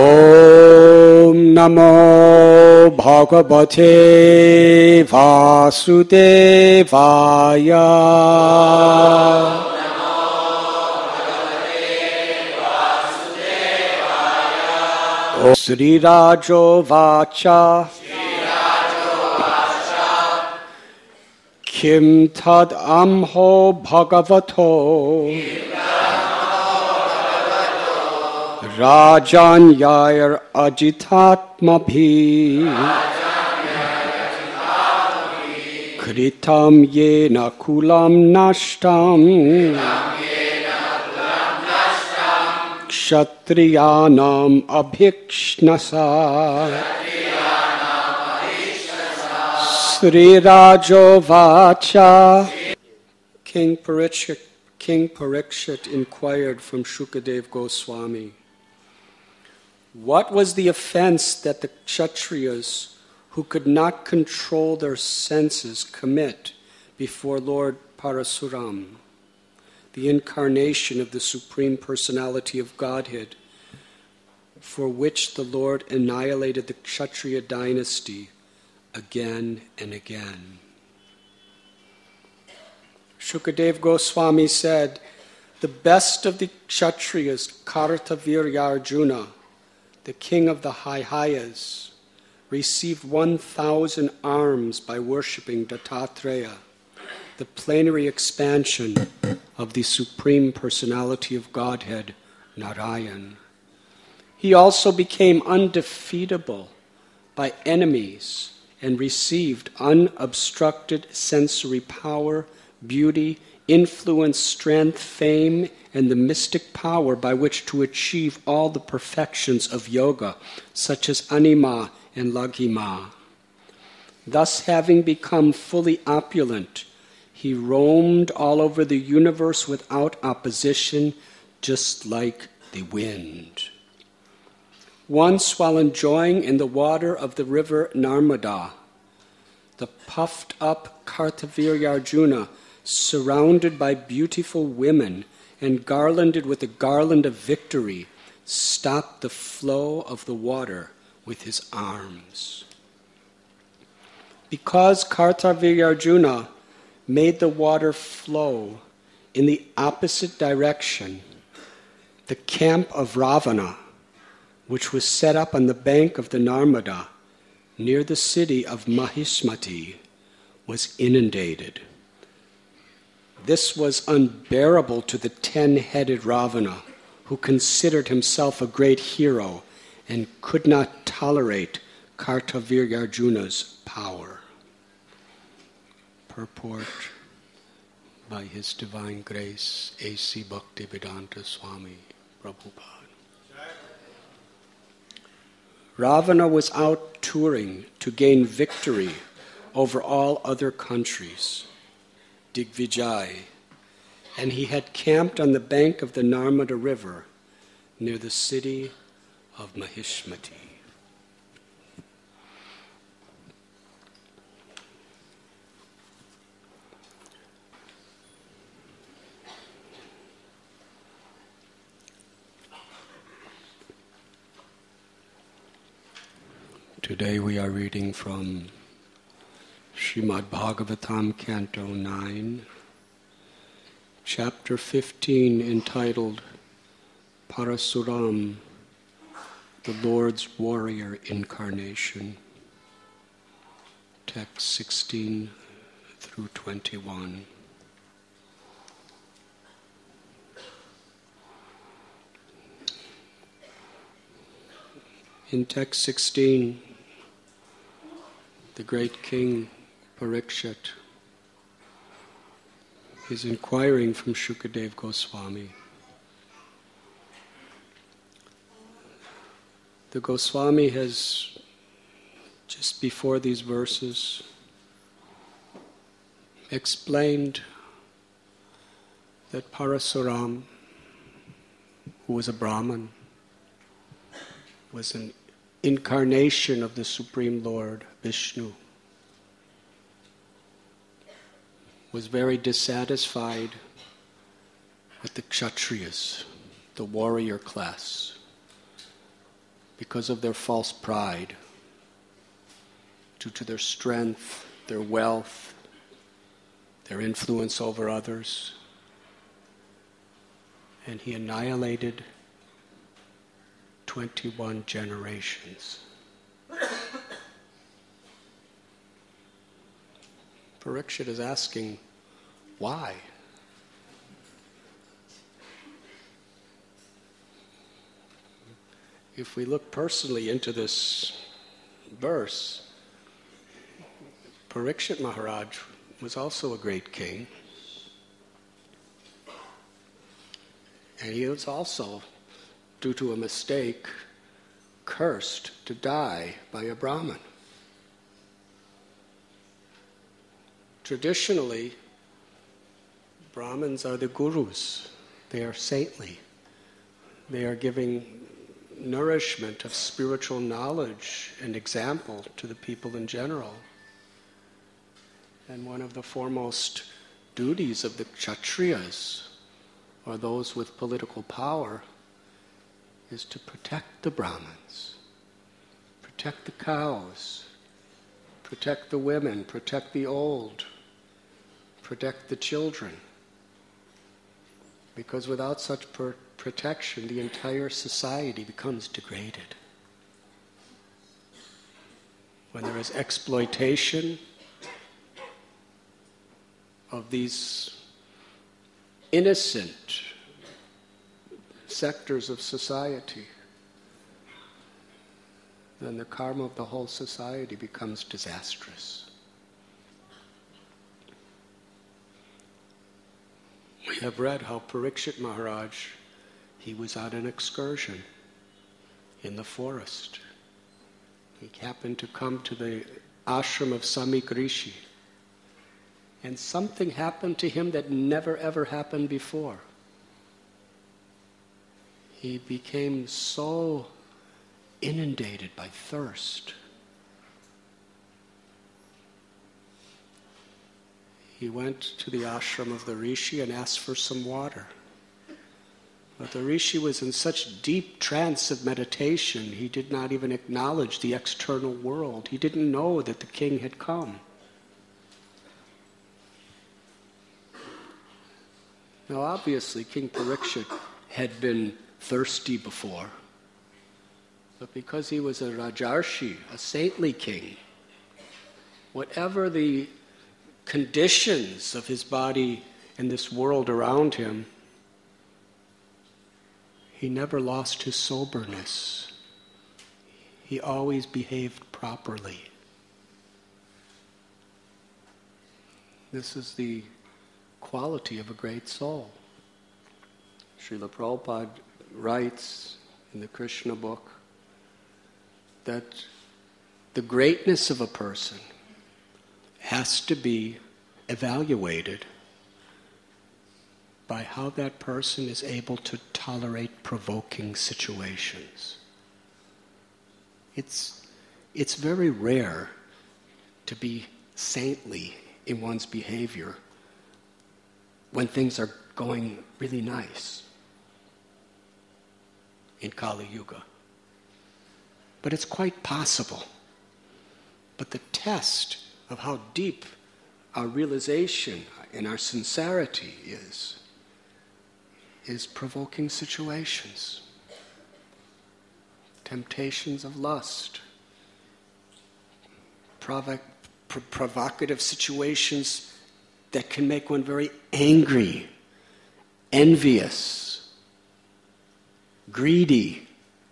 Om Namo Bhagavate Vasudevaya. Om Sri Rajo Vacha Kim Tad Amho Bhagavato Rajan Yair Ajitatmabhi Kritam Yena Kulam Nashtam Kshatriyanam Abhikshnasa Sri Rajo Vacha. King Parikshit inquired from Shukadev Goswami, what was the offense that the Kshatriyas, who could not control their senses, commit before Lord Parasuram, the incarnation of the Supreme Personality of Godhead, for which the Lord annihilated the Kshatriya dynasty again and again? Shukadev Goswami said, the best of the Kshatriyas, Kartavirya Arjuna, the king of the Hayas, received 1,000 arms by worshipping Dattatreya, the plenary expansion of the Supreme Personality of Godhead, Narayan. He also became undefeatable by enemies and received unobstructed sensory power, beauty, influence, strength, fame, and the mystic power by which to achieve all the perfections of yoga, such as anima and laghima. Thus, having become fully opulent, he roamed all over the universe without opposition, just like the wind. Once, while enjoying in the water of the river Narmada, the puffed-up Kartavirya Arjuna, surrounded by beautiful women and garlanded with the garland of victory, stopped the flow of the water with his arms. Because Kartavirya Arjuna made the water flow in the opposite direction, the camp of Ravana, which was set up on the bank of the Narmada near the city of Mahismati, was inundated. This was unbearable to the 10-headed Ravana, who considered himself a great hero and could not tolerate Kartavirya Arjuna's power. Purport by His Divine Grace, A.C. Bhaktivedanta Swami Prabhupada. Ravana was out touring to gain victory over all other countries, Digvijay, and he had camped on the bank of the Narmada River near the city of Mahismati. Today we are reading from Srimad Bhagavatam, Canto 9, Chapter 15, entitled Parasuram, the Lord's Warrior Incarnation, text 16 through 21. In text 16, the great king Parikshit is inquiring from Shukadev Goswami. The Goswami has, just before these verses, explained that Parasuram, who was a Brahman, was an incarnation of the Supreme Lord, Vishnu, was very dissatisfied with the Kshatriyas, the warrior class, because of their false pride, due to their strength, their wealth, their influence over others. And he annihilated 21 generations. Parikshit is asking, why? If we look personally into this verse, Parikshit Maharaj was also a great king. And he was also, due to a mistake, cursed to die by a Brahmin. Traditionally, Brahmins are the gurus. They are saintly. They are giving nourishment of spiritual knowledge and example to the people in general. And one of the foremost duties of the Kshatriyas, or those with political power, is to protect the Brahmins, protect the cows, protect the women, protect the old, protect the children. Because without such protection, the entire society becomes degraded. When there is exploitation of these innocent sectors of society, then the karma of the whole society becomes disastrous. We have read how Parikshit Maharaj, he was on an excursion in the forest. He happened to come to the ashram of Samik Rishi, and something happened to him that never ever happened before. He became so inundated by thirst. He went to the ashram of the Rishi and asked for some water. But the Rishi was in such deep trance of meditation, he did not even acknowledge the external world. He didn't know that the king had come. Now obviously King Parikshit had been thirsty before, but because he was a Rajarshi, a saintly king, whatever the conditions of his body and this world around him, he never lost his soberness. He always behaved properly. This is the quality of a great soul. Srila Prabhupada writes in the Krishna book that the greatness of a person has to be evaluated by how that person is able to tolerate provoking situations. It's very rare to be saintly in one's behavior when things are going really nice in Kali Yuga. But it's quite possible. But the test of how deep our realization and our sincerity is provoking situations, temptations of lust, provocative situations that can make one very angry, envious, greedy.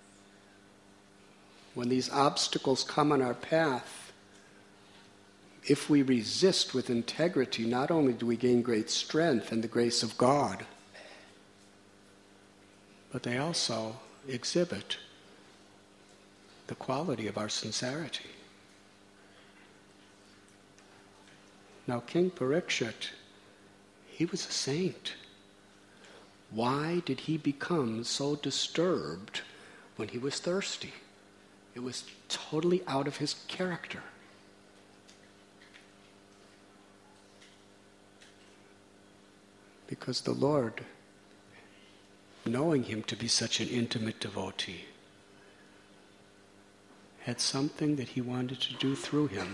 When these obstacles come on our path, if we resist with integrity, not only do we gain great strength and the grace of God, but they also exhibit the quality of our sincerity. Now, King Parikshit, he was a saint. Why did he become so disturbed when he was thirsty? It was totally out of his character. Because the Lord, knowing him to be such an intimate devotee, had something that he wanted to do through him.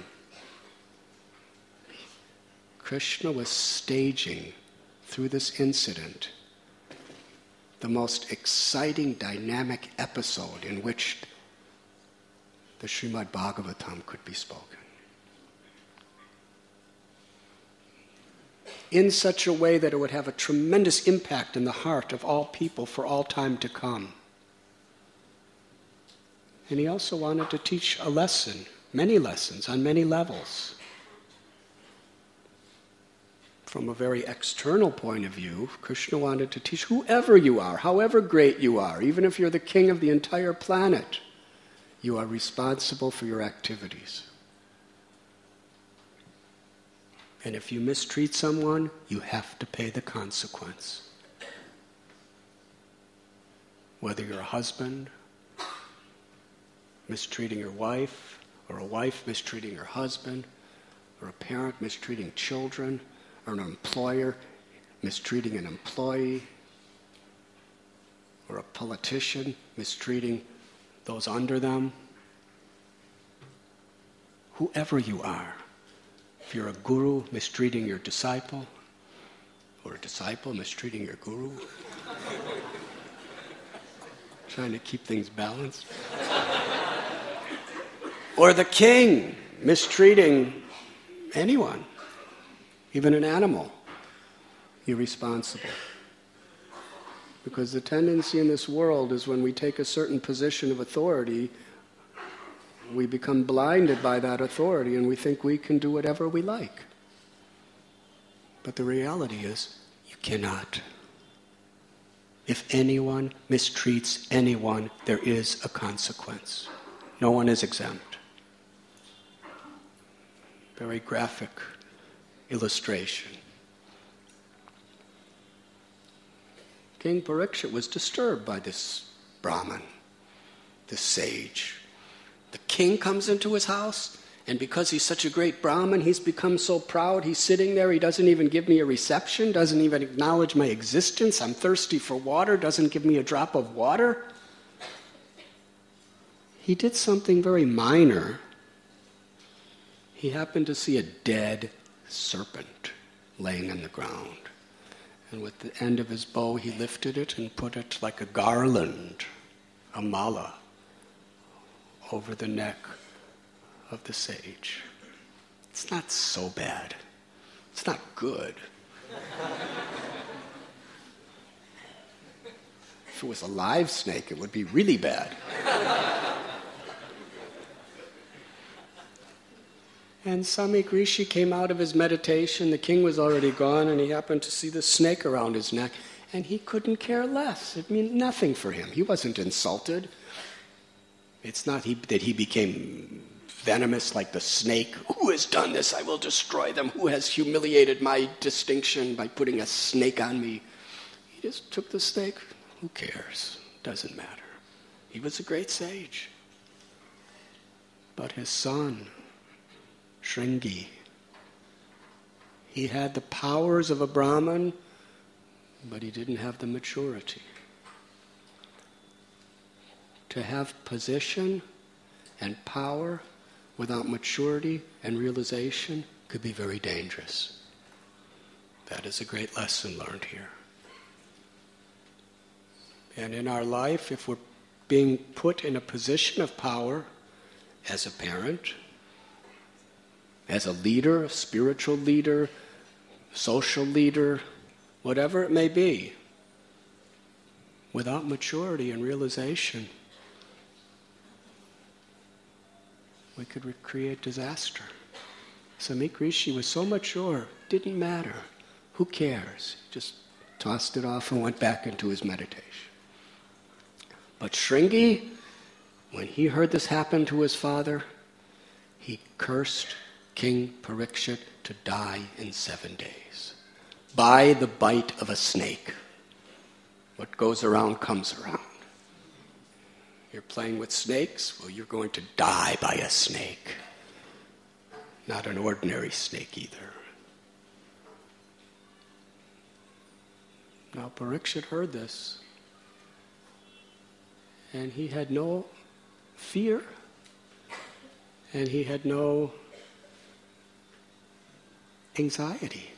Krishna was staging through this incident the most exciting, dynamic episode in which the Srimad Bhagavatam could be spoken. In such a way that it would have a tremendous impact in the heart of all people for all time to come. And he also wanted to teach a lesson, many lessons, on many levels. From a very external point of view, Krishna wanted to teach whoever you are, however great you are, even if you're the king of the entire planet, you are responsible for your activities. And if you mistreat someone, you have to pay the consequence. Whether you're a husband mistreating your wife, or a wife mistreating her husband, or a parent mistreating children, or an employer mistreating an employee, or a politician mistreating those under them. Whoever you are, if you're a guru mistreating your disciple, or a disciple mistreating your guru, trying to keep things balanced, or the king mistreating anyone, even an animal, you're responsible. Because the tendency in this world is when we take a certain position of authority, we become blinded by that authority and we think we can do whatever we like. But the reality is, you cannot. If anyone mistreats anyone, there is a consequence. No one is exempt. Very graphic illustration. King Parikshit was disturbed by this Brahmin, this sage. The king comes into his house, and because he's such a great Brahmin, he's become so proud. He's sitting there, he doesn't even give me a reception, doesn't even acknowledge my existence. I'm thirsty for water, doesn't give me a drop of water. He did something very minor. He happened to see a dead serpent laying on the ground. And with the end of his bow, he lifted it and put it like a garland, a mala, over the neck of the sage. It's not so bad. It's not good. If it was a live snake, it would be really bad. And Samik Rishi came out of his meditation. The king was already gone, and he happened to see the snake around his neck, and he couldn't care less. It meant nothing for him. He wasn't insulted. It's not that he became venomous like the snake. Who has done this? I will destroy them. Who has humiliated my distinction by putting a snake on me? He just took the snake. Who cares? Doesn't matter. He was a great sage. But his son, Shringi, he had the powers of a Brahmin, but he didn't have the maturity. To have position and power without maturity and realization could be very dangerous. That is a great lesson learned here. And in our life, if we're being put in a position of power as a parent, as a leader, a spiritual leader, social leader, whatever it may be, without maturity and realization, we could create disaster. Samik Rishi was so mature, didn't matter. Who cares? Just tossed it off and went back into his meditation. But Shringi, when he heard this happen to his father, he cursed King Parikshit to die in 7 days by the bite of a snake. What goes around comes around. You're playing with snakes? Well, you're going to die by a snake. Not an ordinary snake either. Now Parikshit heard this, and he had no fear And he had no anxiety.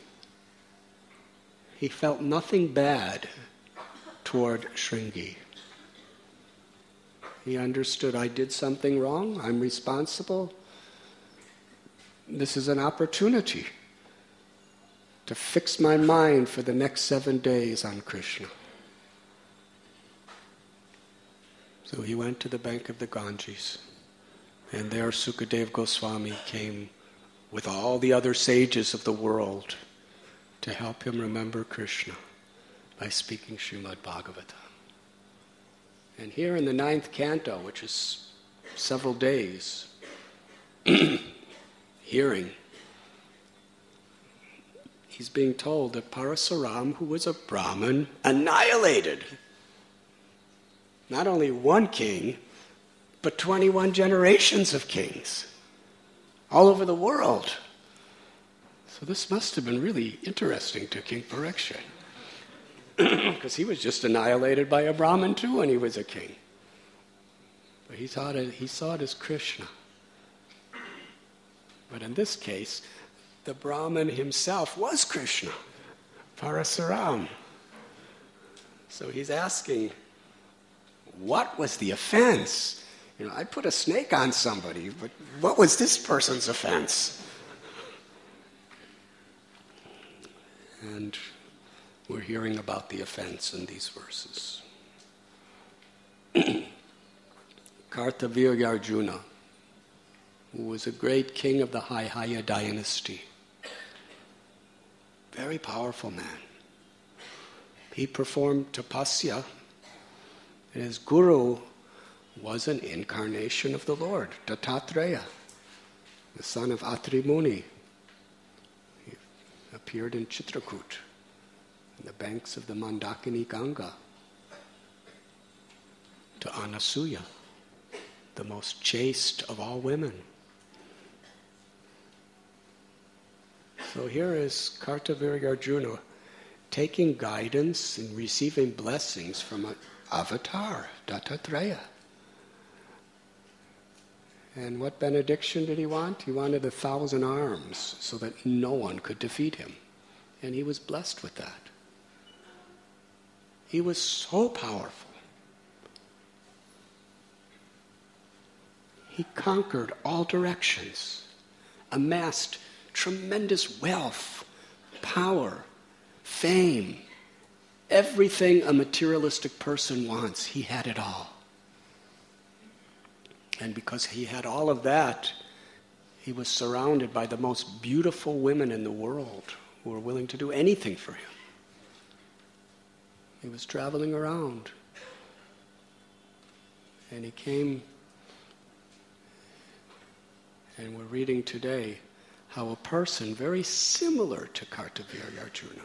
He felt nothing bad toward Shringi. He understood, I did something wrong, I'm responsible. This is an opportunity to fix my mind for the next 7 days on Krishna. So he went to the bank of the Ganges, and there Sukadeva Goswami came with all the other sages of the world to help him remember Krishna by speaking Srimad Bhagavatam. And here in the 9th canto, which is several days, hearing, he's being told that Parasuram, who was a Brahmin, annihilated not only one king, but 21 generations of kings all over the world. So this must have been really interesting to King Parikshit, because he was just annihilated by a Brahmin too when he was a king. But he saw it as Krishna. But in this case, the Brahmin himself was Krishna, Parasuram. So he's asking, what was the offense? I put a snake on somebody, but what was this person's offense? And we're hearing about the offense in these verses. Kartavirya Arjuna, who was a great king of the Haihaya dynasty, very powerful man. He performed tapasya, and his guru was an incarnation of the Lord, Dattatreya, the son of Atri Muni. He appeared in Chitrakoot, on the banks of the Mandakini Ganga, to Anasuya, the most chaste of all women. So here is Kartavirya Arjuna taking guidance and receiving blessings from an avatar, Dattatreya. And what benediction did he want? He wanted 1,000 arms so that no one could defeat him. And he was blessed with that. He was so powerful. He conquered all directions, amassed tremendous wealth, power, fame, everything a materialistic person wants. He had it all. And because he had all of that, he was surrounded by the most beautiful women in the world who were willing to do anything for him. He was traveling around. And he came, and we're reading today how a person very similar to Kartavirya Arjuna,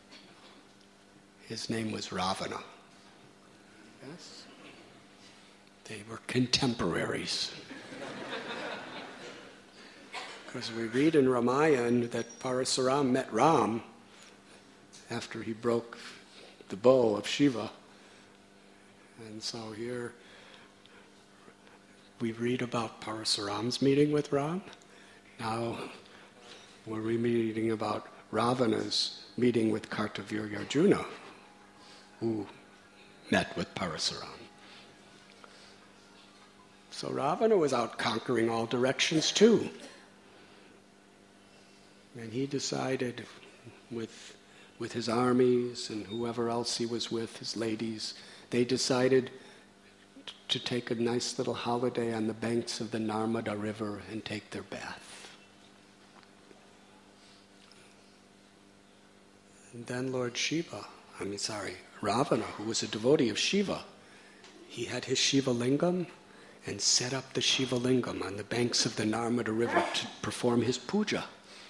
his name was Ravana. Yes? They were contemporaries. Because we read in Ramayana that Parasuram met Ram after he broke the bow of Shiva. And so here we read about Parasuram's meeting with Ram. Now we're reading about Ravana's meeting with Kartavirya Arjuna, who met with Parasuram. So Ravana was out conquering all directions too. And he decided with his armies and whoever else he was with, his ladies, they decided to take a nice little holiday on the banks of the Narmada River and take their bath. And then Ravana, who was a devotee of Shiva, he had his Shiva Lingam and set up the Shiva Lingam on the banks of the Narmada River to perform his puja.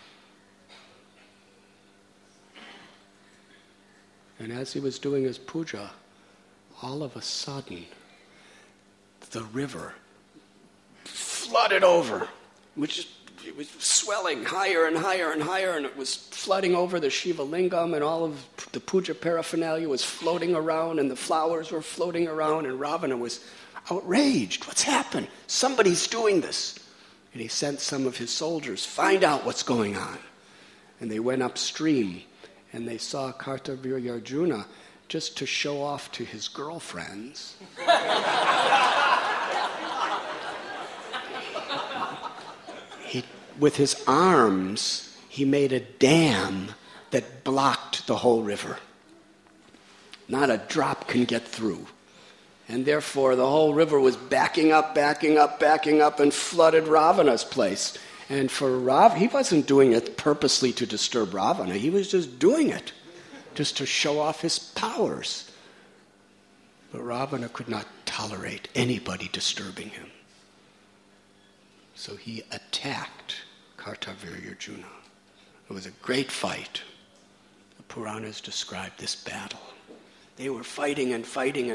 And as he was doing his puja, all of a sudden, the river flooded over, it was swelling higher and higher and higher, and it was flooding over the Shiva Lingam, and all of the puja paraphernalia was floating around, and the flowers were floating around, and Ravana was outraged. What's happened? Somebody's doing this. And he sent some of his soldiers, find out what's going on. And they went upstream, and they saw Kartavirya just to show off to his girlfriends. With his arms, he made a dam that blocked the whole river. Not a drop can get through. And therefore, the whole river was backing up, and flooded Ravana's place. And for he wasn't doing it purposely to disturb Ravana. He was just doing it just to show off his powers. But Ravana could not tolerate anybody disturbing him. So he attacked Kartavirya. It was a great fight. The Puranas describe this battle. They were fighting. And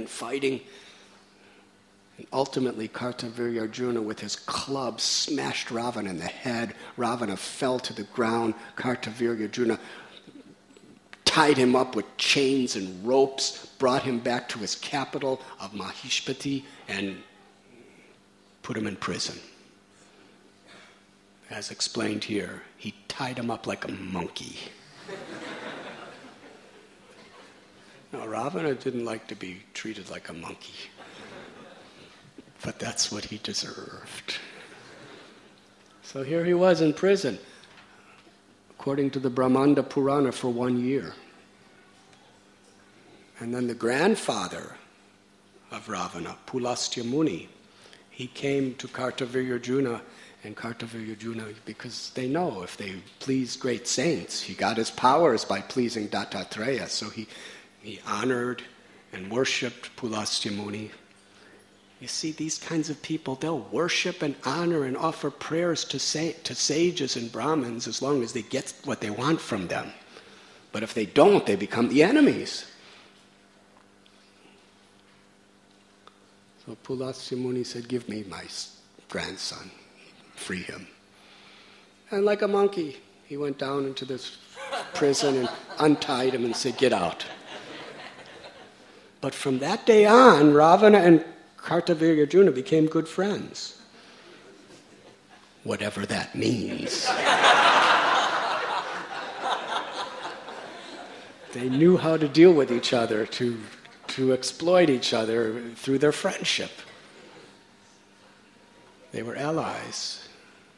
ultimately, Kartavirya with his club smashed Ravana in the head. Ravana fell to the ground. Kartavirya tied him up with chains and ropes, brought him back to his capital of Mahishpati, and put him in prison. As explained here, he tied him up like a monkey. Now, Ravana didn't like to be treated like a monkey, but that's what he deserved. So here he was in prison, according to the Brahmanda Purana, for 1 year. And then the grandfather of Ravana, Pulastya Muni, he came to Kartavirya and Kartavirya, because they know if they please great saints, he got his powers by pleasing Dattatreya. So he honored and worshipped Pulastya Muni. You see, these kinds of people, they'll worship and honor and offer prayers to sages and Brahmins as long as they get what they want from them. But if they don't, they become the enemies. So Pulastya Muni said, give me my grandson, free him. And like a monkey, he went down into this prison and untied him and said, get out. But from that day on, Ravana and Kartavirya became good friends. Whatever that means. They knew how to deal with each other, to exploit each other through their friendship. They were allies.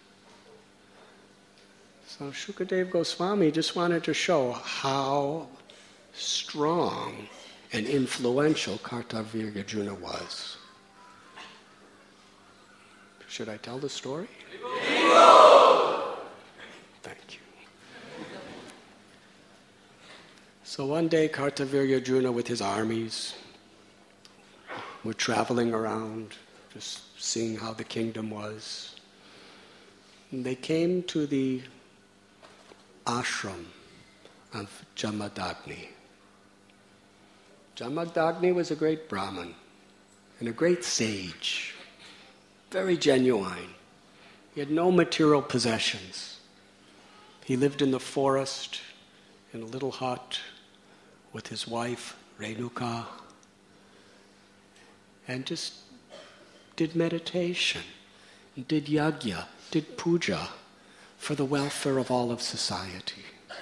So Shukadeva Goswami just wanted to show how strong and influential Kartavirya was. Should I tell the story? Thank you. So one day Kartavirya with his armies were traveling around, just seeing how the kingdom was. And they came to the ashram of Jamadagni. Jamadagni was a great Brahmin and a great sage, very genuine. He had no material possessions. He lived in the forest in a little hut with his wife, Renuka, and just did meditation, did yajna, did puja for the welfare of all of society.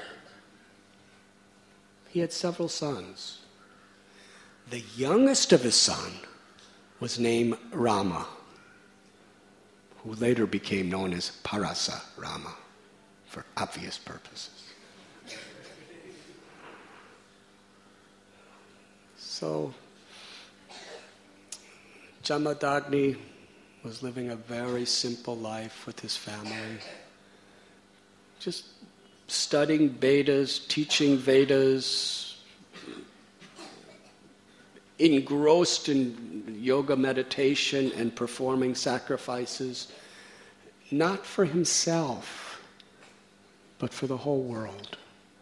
He had several sons. The youngest of his son was named Rama, who later became known as Parasa Rama, for obvious purposes. So, Jamadagni was living a very simple life with his family, just studying Vedas, teaching Vedas, engrossed in yoga meditation and performing sacrifices, not for himself, but for the whole world.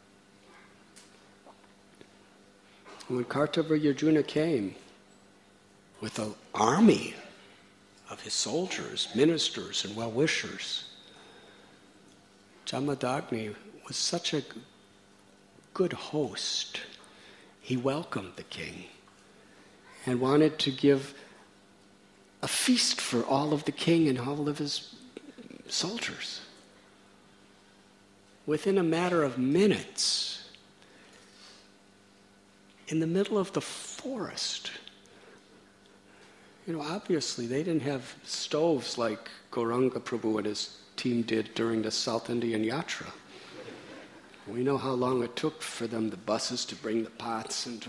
When Kartavirya came with an army of his soldiers, ministers, and well-wishers, Jamadagni was such a good host. He welcomed the king and wanted to give a feast for all of the king and all of his soldiers. Within a matter of minutes, in the middle of the forest. Obviously they didn't have stoves like Gauranga Prabhu and his team did during the South Indian Yatra. We know how long it took for them, the buses, to bring the pots and to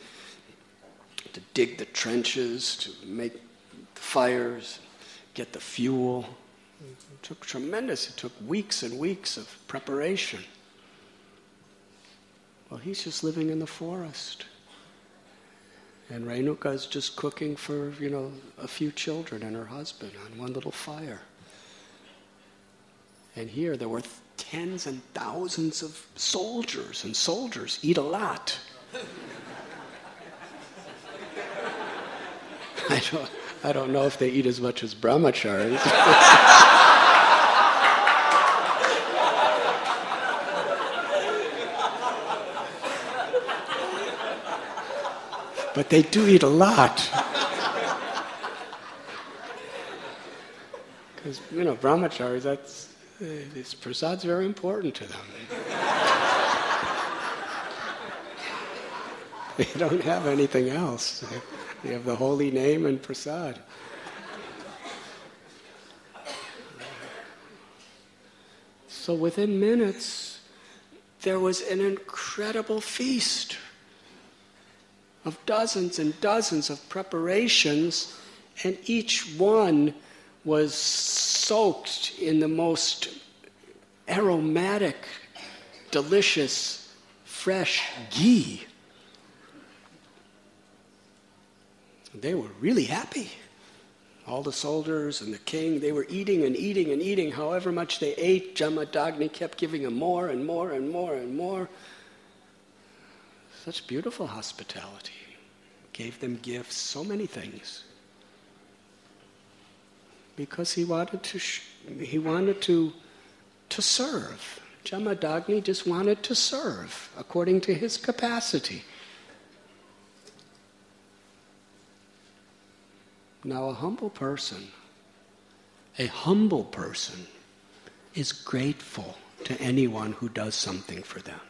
dig the trenches, to make the fires, get the fuel. It took tremendous. It took weeks and weeks of preparation. Well, he's just living in the forest. And Renuka is just cooking for, a few children and her husband on one little fire. And here there were tens and thousands of soldiers, and soldiers eat a lot. I don't know if they eat as much as brahmacharis. But they do eat a lot. Because, brahmacharis, this prasad's very important to them. They don't have anything else. They have the holy name and prasad. So within minutes, there was an incredible feast of dozens and dozens of preparations, and each one was soaked in the most aromatic, delicious, fresh ghee. They were really happy. All the soldiers and the king, they were eating and eating and eating. However much they ate, Jamadagni kept giving them more and more and more and more. Such beautiful hospitality. Gave them gifts, so many things. Because he wanted to serve. Jamadagni just wanted to serve according to his capacity. Now a humble person is grateful to anyone who does something for them.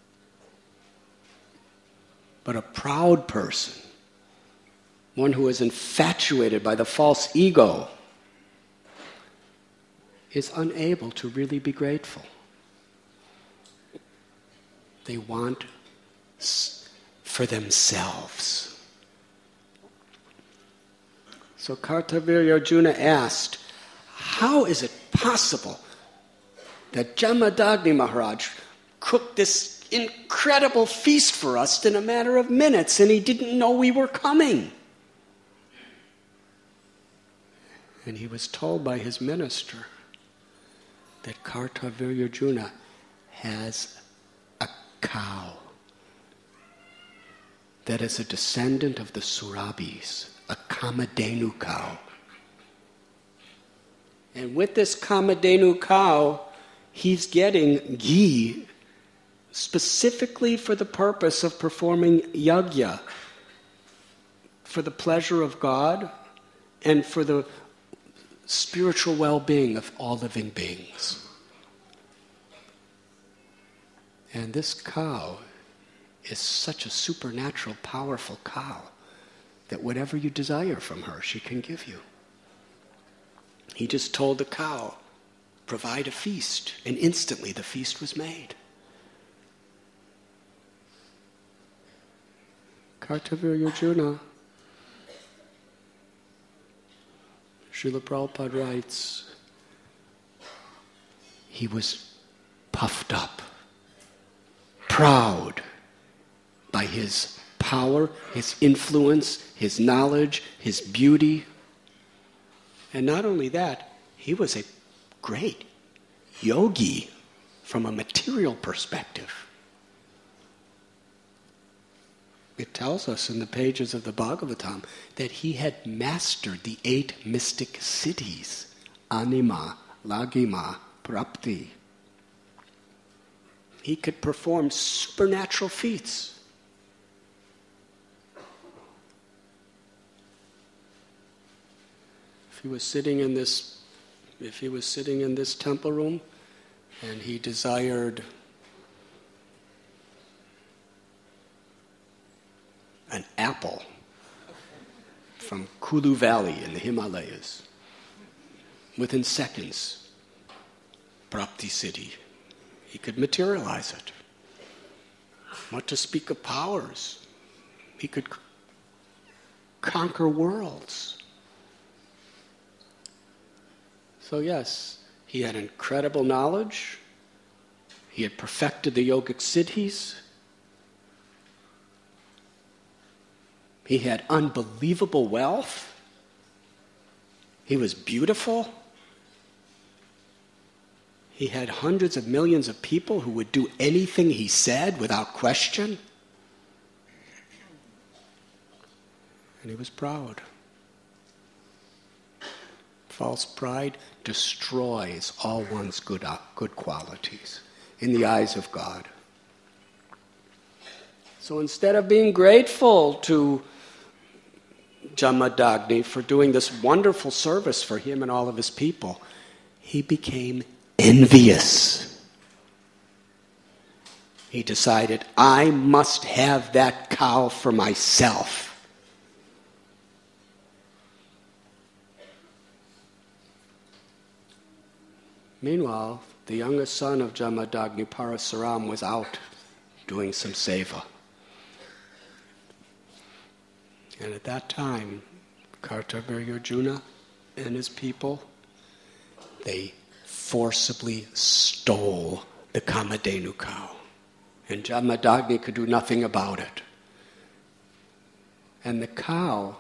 But a proud person, one who is infatuated by the false ego, is unable to really be grateful. They want for themselves. So Kartavirya Arjuna asked, how is it possible that Jamadagni Maharaj cooked this incredible feast for us in a matter of minutes and he didn't know we were coming? And he was told by his minister that Kartavirya Arjuna has a cow that is a descendant of the Surabhis, a Kamadhenu cow. And with this Kamadhenu cow, he's getting ghee specifically for the purpose of performing yajna, for the pleasure of God and for the spiritual well-being of all living beings. And this cow is such a supernatural, powerful cow that whatever you desire from her, she can give you. He just told the cow, provide a feast, and instantly the feast was made. Kartavirya Arjuna, Srila Prabhupada writes, he was puffed up, proud by his power, his influence, his knowledge, his beauty. And not only that, he was a great yogi from a material perspective. It tells us in the pages of the Bhagavatam that he had mastered the 8 mystic cities, Anima, Lagima, Prapti. He could perform supernatural feats. If he was sitting in this, if he was sitting in this temple room and he desired an apple from Kulu Valley in the Himalayas, within seconds, Prapti Siddhi, he could materialize it. What to speak of powers? He could conquer worlds. So yes, he had incredible knowledge. He had perfected the yogic siddhis. He had unbelievable wealth. He was beautiful. He had hundreds of millions of people who would do anything he said without question. And he was proud. False pride destroys all one's good qualities in the eyes of God. So instead of being grateful to Jamadagni for doing this wonderful service for him and all of his people, he became envious. He decided, I must have that cow for myself. Meanwhile, the youngest son of Jamadagni, Parasuram, was out doing some seva. And at that time, Kartavirya Arjuna and his people, they forcibly stole the Kamadhenu cow. And Jamadagni could do nothing about it. And the cow,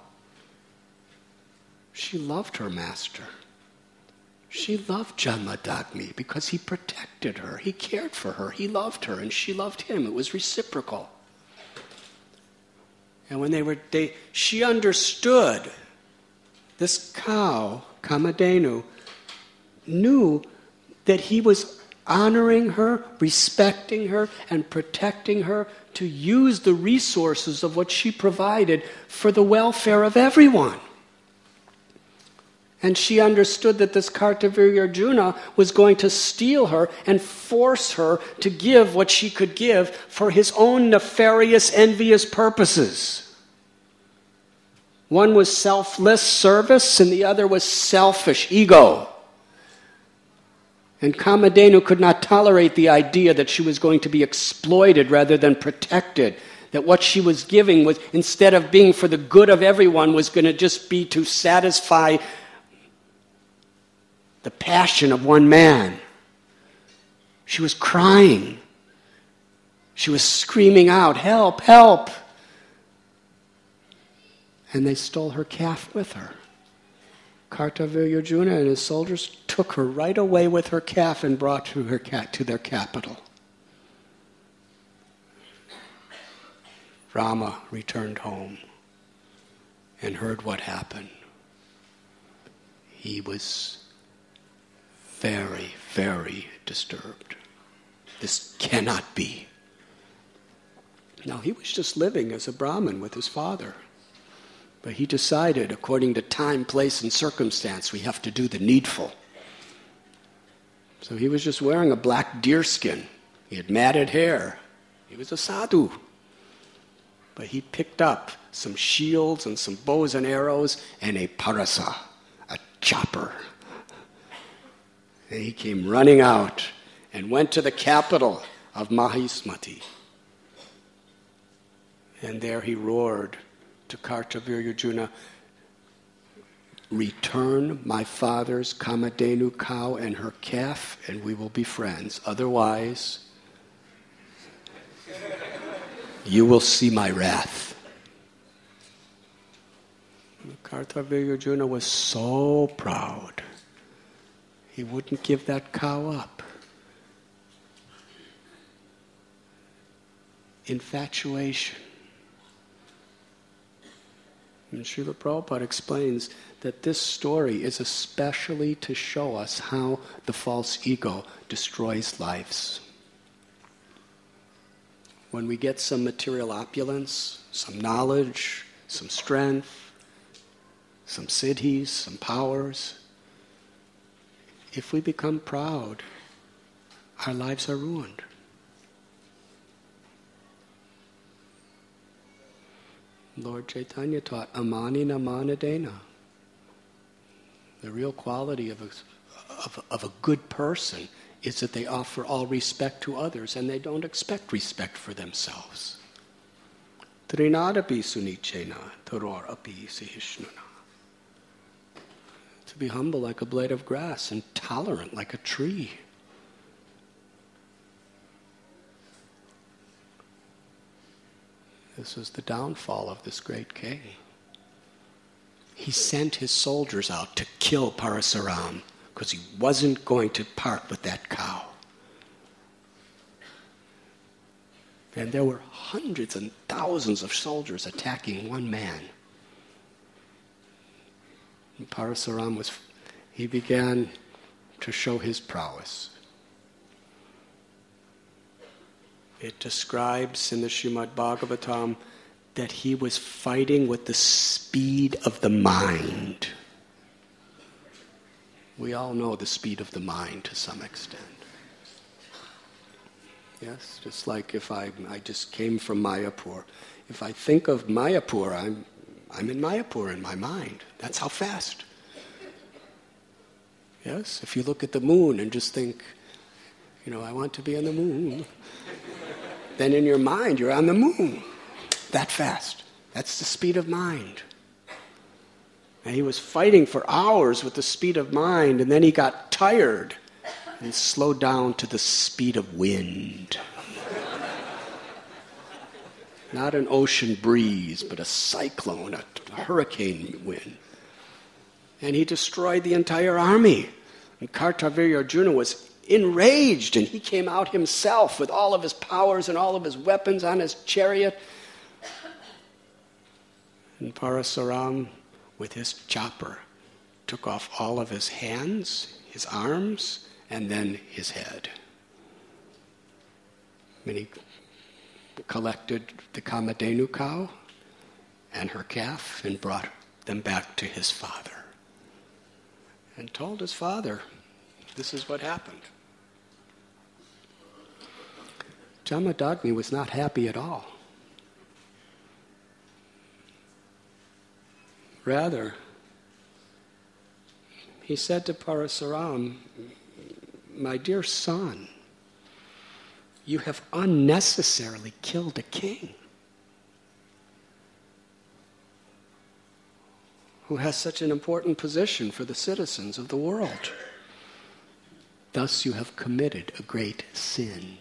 she loved her master. She loved Jamadagni because he protected her, he cared for her, he loved her, and she loved him. It was reciprocal. And when she understood, this cow, Kamadhenu, knew that he was honoring her, respecting her, and protecting her to use the resources of what she provided for the welfare of everyone. And she understood that this Kartavirya Arjuna was going to steal her and force her to give what she could give for his own nefarious, envious purposes. One was selfless service and the other was selfish ego. And Kamadhenu could not tolerate the idea that she was going to be exploited rather than protected. That what she was giving was, instead of being for the good of everyone, was going to just be to satisfy the passion of one man. She was crying. She was screaming out, help, help. And they stole her calf with her. Kartavirya Arjuna and his soldiers took her right away with her calf and brought to their capital. Rama returned home and heard what happened. He was very, very disturbed. This cannot be. Now, he was just living as a Brahmin with his father. But he decided, according to time, place, and circumstance, we have to do the needful. So he was just wearing a black deerskin. He had matted hair. He was a sadhu. But he picked up some shields and some bows and arrows and a parasa, a chopper. And he came running out and went to the capital of Mahismati. And there he roared to Kartavirya Arjuna, return my father's Kamadhenu cow and her calf, and we will be friends. Otherwise, you will see my wrath. Kartavirya Arjuna was so proud. He wouldn't give that cow up. Infatuation. And Srila Prabhupada explains that this story is especially to show us how the false ego destroys lives. When we get some material opulence, some knowledge, some strength, some siddhis, some powers, if we become proud, our lives are ruined. Lord Chaitanya taught amanina manadena. The real quality of a good person is that they offer all respect to others and they don't expect respect for themselves. Trinadapi sunichena taror api sihishnuna. To be humble like a blade of grass and tolerant like a tree. This was the downfall of this great king. He sent his soldiers out to kill Parasuram because he wasn't going to part with that cow. And there were hundreds and thousands of soldiers attacking one man. And Parasuram he began to show his prowess. It describes in the Srimad Bhagavatam that he was fighting with the speed of the mind. We all know the speed of the mind to some extent. Yes, just like if I just came from Mayapur. If I think of Mayapur, I'm in Mayapur in my mind. That's how fast. Yes, if you look at the moon and just think, I want to be on the moon. Then in your mind, you're on the moon. That fast. That's the speed of mind. And he was fighting for hours with the speed of mind, and then he got tired and slowed down to the speed of wind. Not an ocean breeze, but a cyclone, a hurricane wind. And he destroyed the entire army. And Kartavirya Arjuna was enraged, and he came out himself with all of his powers and all of his weapons on his chariot. And Parasuram, with his chopper, took off all of his hands, his arms, and then his head. And he collected the Kamadhenu cow and her calf and brought them back to his father. And told his father, this is what happened. Jamadagni was not happy at all. Rather, he said to Parasuram, my dear son, you have unnecessarily killed a king who has such an important position for the citizens of the world. Thus you have committed a great sin.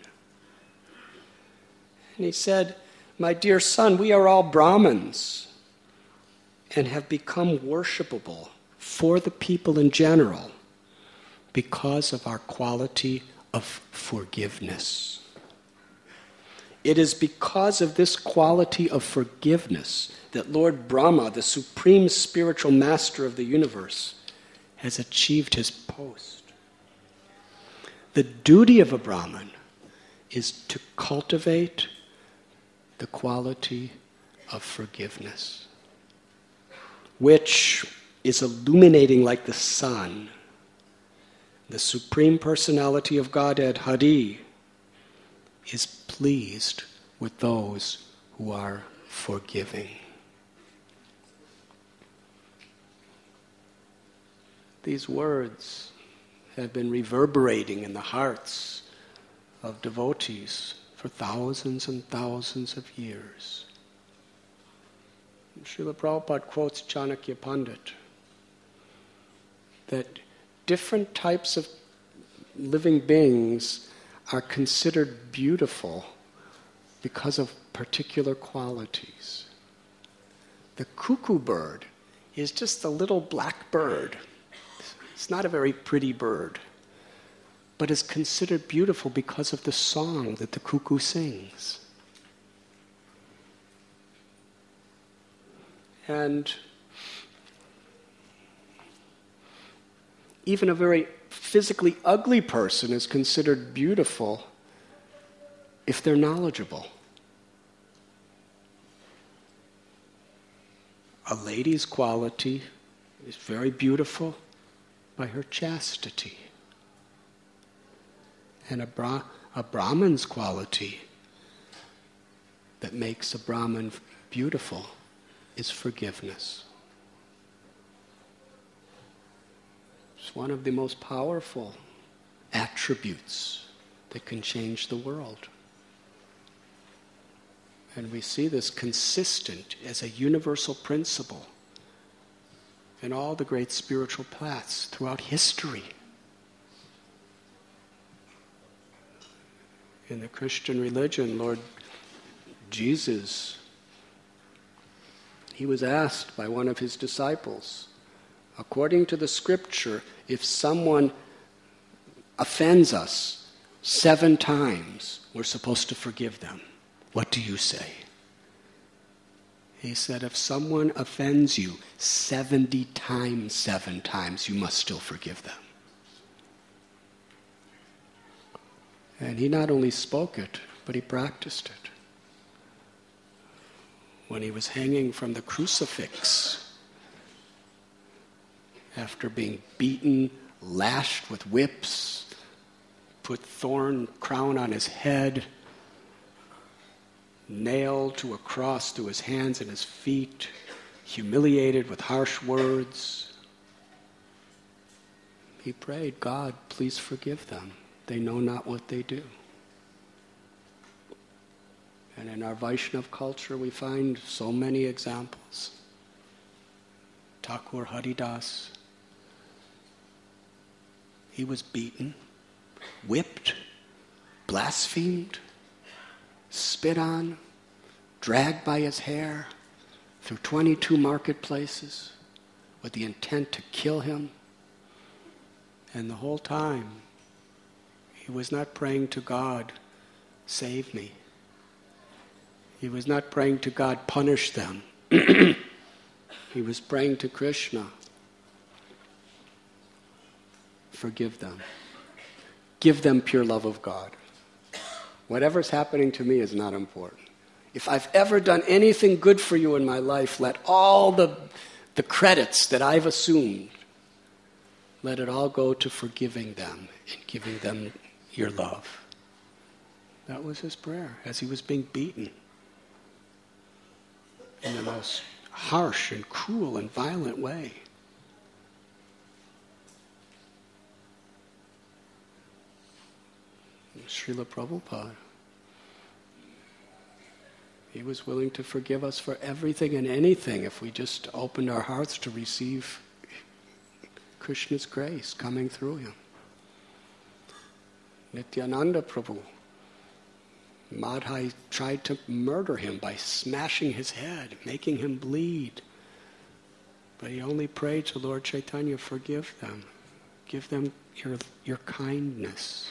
And he said, my dear son, we are all Brahmins and have become worshipable for the people in general because of our quality of forgiveness. It is because of this quality of forgiveness that Lord Brahma, the supreme spiritual master of the universe, has achieved his post. The duty of a Brahmin is to cultivate the quality of forgiveness, which is illuminating like the sun. The Supreme Personality of Godhead, Hari, is pleased with those who are forgiving. These words have been reverberating in the hearts of devotees for thousands and thousands of years. Srila Prabhupada quotes Chanakya Pandit that different types of living beings are considered beautiful because of particular qualities. The cuckoo bird is just a little black bird. It's not a very pretty bird, but is considered beautiful because of the song that the cuckoo sings. And even a very physically ugly person is considered beautiful if they're knowledgeable. A lady's quality is very beautiful by her chastity. And a Brahman's quality that makes a Brahman beautiful is forgiveness. It's one of the most powerful attributes that can change the world. And we see this consistent as a universal principle in all the great spiritual paths throughout history. In the Christian religion, Lord Jesus, he was asked by one of his disciples, according to the scripture, if someone offends us 7 times, we're supposed to forgive them. What do you say? He said, if someone offends you 70 times, 7 times, you must still forgive them. And he not only spoke it, but he practiced it. When he was hanging from the crucifix, after being beaten, lashed with whips, put thorn crown on his head, nailed to a cross through his hands and his feet, humiliated with harsh words, he prayed, God, please forgive them. They know not what they do. And in our Vaishnava culture, we find so many examples. Thakur Haridas, he was beaten, whipped, blasphemed, spit on, dragged by his hair through 22 marketplaces with the intent to kill him. And the whole time, he was not praying to God, save me. He was not praying to God, punish them. He was praying to Krishna, forgive them. Give them pure love of God. Whatever's happening to me is not important. If I've ever done anything good for you in my life, let all the credits that I've assumed, let it all go to forgiving them and giving them your love. That was his prayer as he was being beaten in the most harsh and cruel and violent way. Srila Prabhupada, he was willing to forgive us for everything and anything if we just opened our hearts to receive Krishna's grace coming through him. Nityananda Prabhu, Madhai tried to murder him by smashing his head, making him bleed. But he only prayed to Lord Chaitanya, forgive them. Give them your kindness.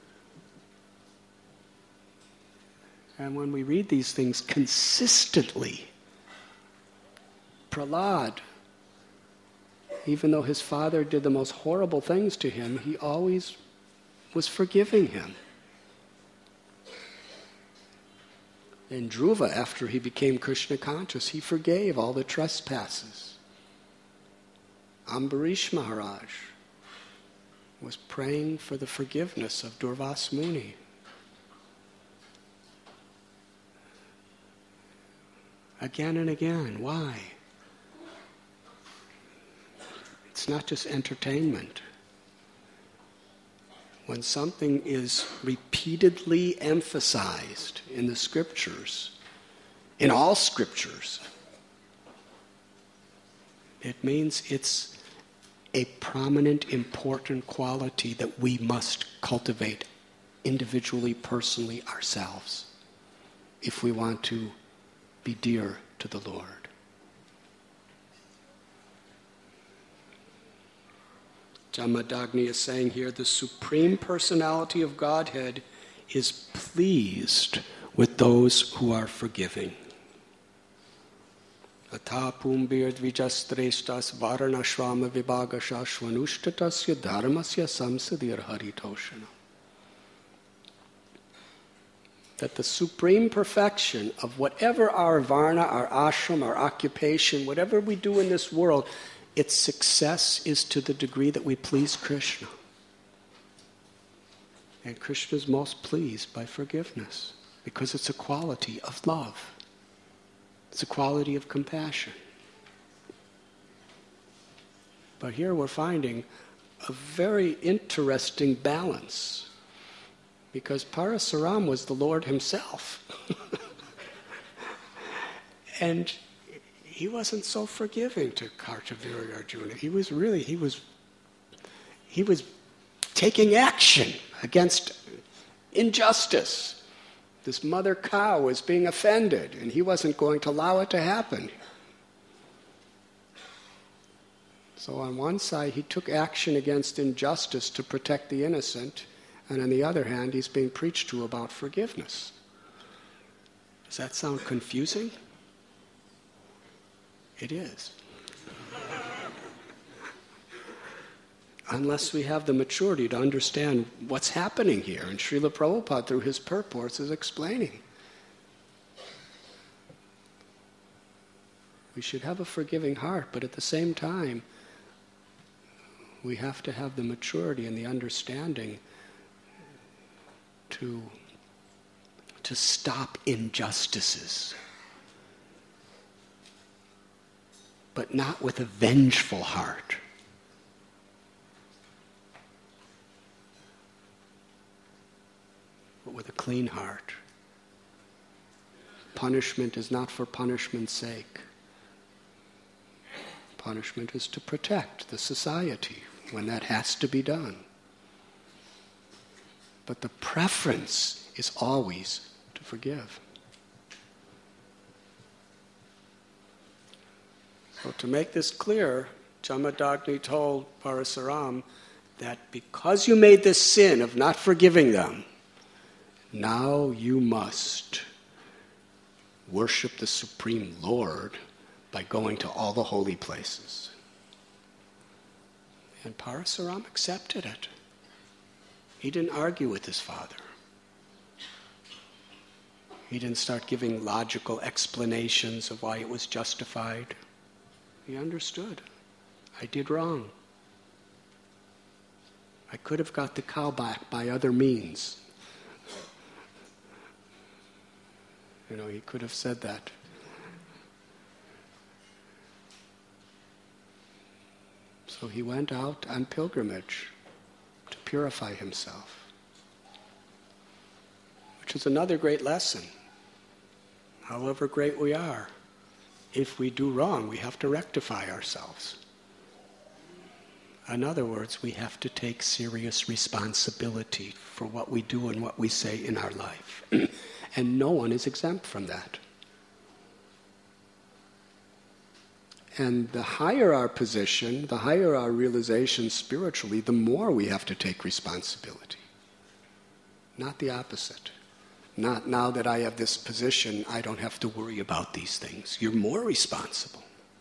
And when we read these things consistently, Prahlad, even though his father did the most horrible things to him, he always was forgiving him. And Dhruva, after he became Krishna conscious, he forgave all the trespasses. Ambarish Maharaj was praying for the forgiveness of Durvas Muni. Again and again. Why? It's not just entertainment. When something is repeatedly emphasized in the scriptures, in all scriptures, it means it's a prominent, important quality that we must cultivate individually, personally, ourselves, if we want to be dear to the Lord. Jamadagni is saying here, the Supreme Personality of Godhead is pleased with those who are forgiving. Atapum birdvijastrestas varanashrama vibhagasha shvanushtatasya dharmasya samsadir haritoshana. That the supreme perfection of whatever our varna, our ashram, our occupation, whatever we do in this world, its success is to the degree that we please Krishna. And Krishna is most pleased by forgiveness because it's a quality of love. It's a quality of compassion. But here we're finding a very interesting balance, because Parasuram was the Lord himself. And he wasn't so forgiving to Kartavirya Arjuna. He was taking action against injustice. This mother cow was being offended, and he wasn't going to allow it to happen. So on one side, he took action against injustice to protect the innocent, and on the other hand, he's being preached to about forgiveness. Does that sound confusing? It is. Unless we have the maturity to understand what's happening here. And Srila Prabhupada, through his purports, is explaining. We should have a forgiving heart, but at the same time, we have to have the maturity and the understanding to stop injustices. But not with a vengeful heart. But with a clean heart. Punishment is not for punishment's sake. Punishment is to protect the society when that has to be done. But the preference is always to forgive. So to make this clear, Jamadagni told Parasuram that because you made this sin of not forgiving them, now you must worship the Supreme Lord by going to all the holy places. And Parasuram accepted it. He didn't argue with his father. He didn't start giving logical explanations of why it was justified. He understood. I did wrong. I could have got the cow back by other means. He could have said that. So he went out on pilgrimage to purify himself. Which is another great lesson. However great we are, if we do wrong, we have to rectify ourselves. In other words, we have to take serious responsibility for what we do and what we say in our life. And no one is exempt from that. And the higher our position, the higher our realization spiritually, the more we have to take responsibility. Not the opposite. Not now that I have this position, I don't have to worry about these things. You're more responsible.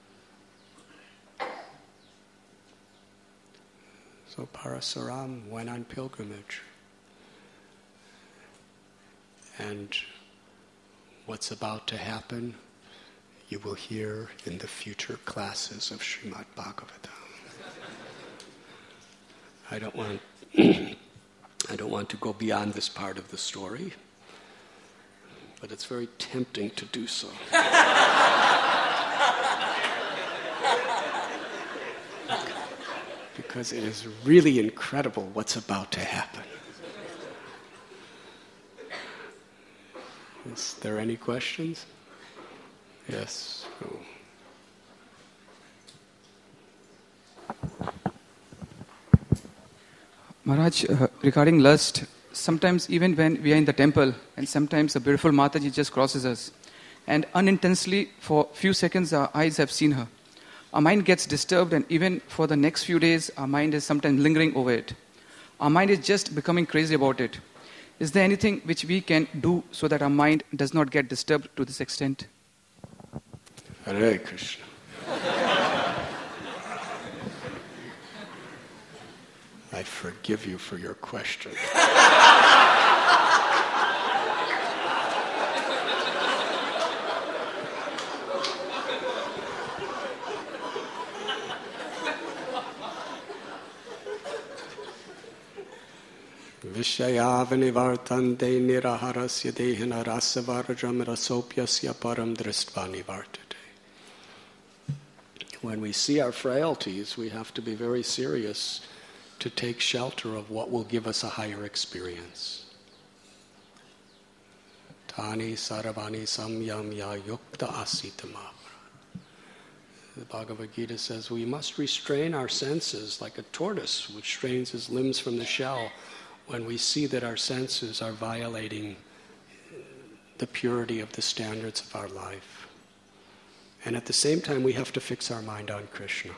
So Parasuram went on pilgrimage. And what's about to happen, you will hear in the future classes of Srimad Bhagavatam. I don't want to go beyond this part of the story, but it's very tempting to do so. Because it is really incredible what's about to happen. Is there any questions? Yes. Oh. Maharaj, regarding lust, sometimes even when we are in the temple, and sometimes a beautiful Mataji just crosses us, and unintentionally for few seconds our eyes have seen her. Our mind gets disturbed, and even for the next few days our mind is sometimes lingering over it. Our mind is just becoming crazy about it. Is there anything which we can do so that our mind does not get disturbed to this extent? Hare Krishna. I forgive you for your question. Vishayavanivartante niraharasya dehana rasavarajam rasopyasya param dristva nivartate. When we see our frailties, we have to be very serious to take shelter of what will give us a higher experience. Tani saravani samyam ya yukta asitama. The Bhagavad Gita says we must restrain our senses like a tortoise which strains his limbs from the shell when we see that our senses are violating the purity of the standards of our life. And at the same time, we have to fix our mind on Krishna.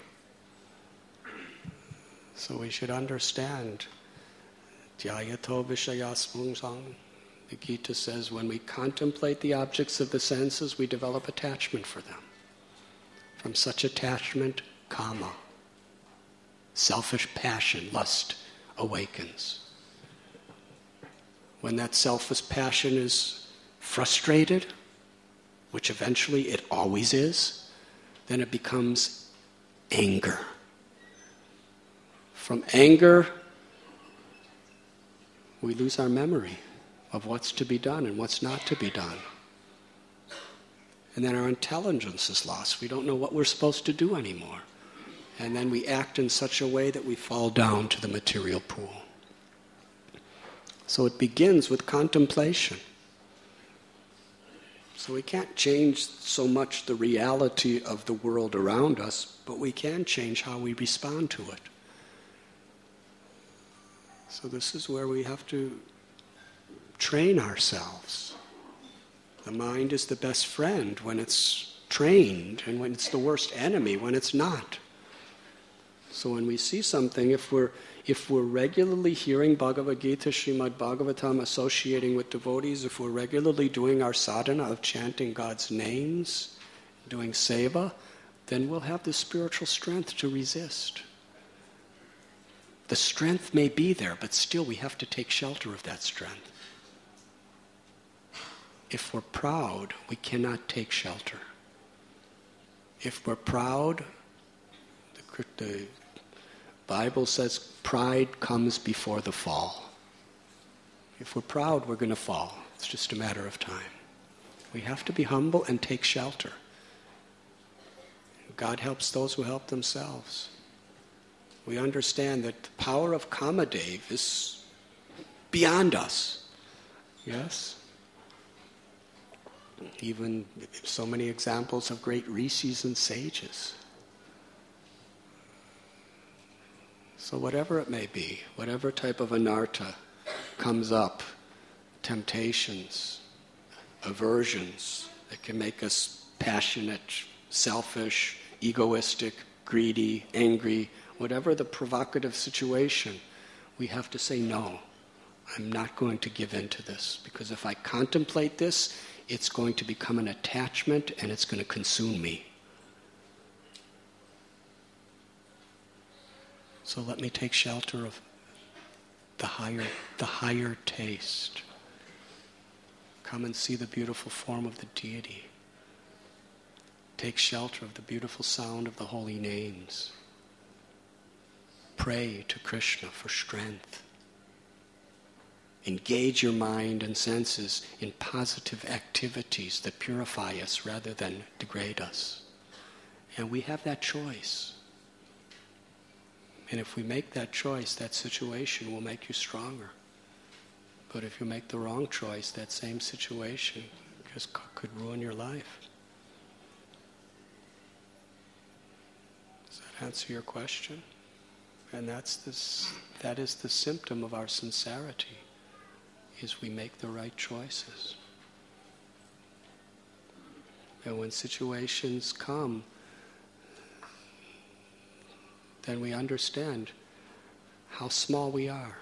So we should understand, Dhyayato vishayasmungsang. The Gita says when we contemplate the objects of the senses, we develop attachment for them. From such attachment, kama, selfish passion, lust, awakens. When that selfish passion is frustrated, which eventually it always is, then it becomes anger. From anger, we lose our memory of what's to be done and what's not to be done. And then our intelligence is lost. We don't know what we're supposed to do anymore. And then we act in such a way that we fall down to the material pool. So it begins with contemplation. So we can't change so much the reality of the world around us, but we can change how we respond to it. So this is where we have to train ourselves. The mind is the best friend when it's trained, and when it's the worst enemy when it's not. So when we see something, if we're regularly hearing Bhagavad Gita, Srimad Bhagavatam, associating with devotees, if we're regularly doing our sadhana of chanting God's names, doing seva, then we'll have the spiritual strength to resist. The strength may be there, but still we have to take shelter of that strength. If we're proud, we cannot take shelter. If we're proud, the Bible says pride comes before the fall. If we're proud, we're going to fall. It's just a matter of time. We have to be humble and take shelter. God helps those who help themselves. We understand that the power of Kamadev is beyond us. Yes? Even so many examples of great rishis and sages. So whatever it may be, whatever type of anartha comes up, temptations, aversions that can make us passionate, selfish, egoistic, greedy, angry, whatever the provocative situation, we have to say, no, I'm not going to give in to this. Because if I contemplate this, it's going to become an attachment and it's going to consume me. So let me take shelter of the higher taste. Come and see the beautiful form of the deity. Take shelter of the beautiful sound of the holy names. Pray to Krishna for strength. Engage your mind and senses in positive activities that purify us rather than degrade us. And we have that choice. And if we make that choice, that situation will make you stronger. But if you make the wrong choice, that same situation just could ruin your life. Does that answer your question? And that is the symptom of our sincerity, is we make the right choices. And when situations come, then we understand how small we are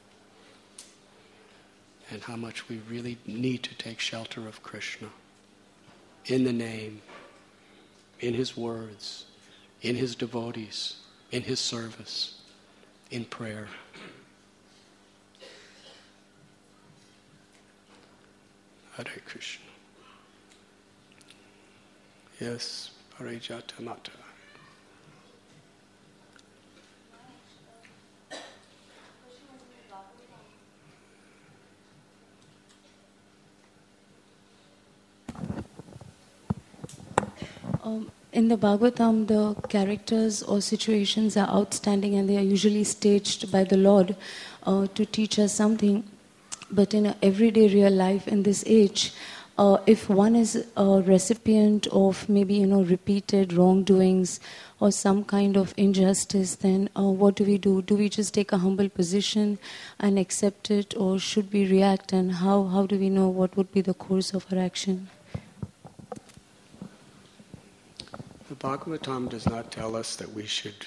and how much we really need to take shelter of Krishna in the name, in his words, in his devotees, in his service, in prayer. Hare Krishna. Yes, Parijata Mata. In the Bhagavatam, the characters or situations are outstanding and they are usually staged by the Lord to teach us something. But in everyday real life in this age, if one is a recipient of maybe repeated wrongdoings or some kind of injustice, then what do we do? Do we just take a humble position and accept it, or should we react? And how do we know what would be the course of our action? The Bhagavatam does not tell us that we should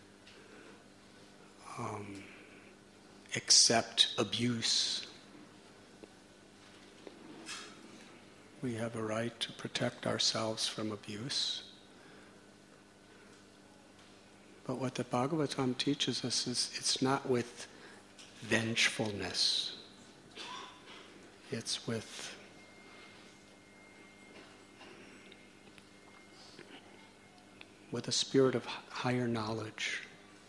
accept abuse. We have a right to protect ourselves from abuse. But what the Bhagavatam teaches us is it's not with vengefulness. It's with a spirit of higher knowledge.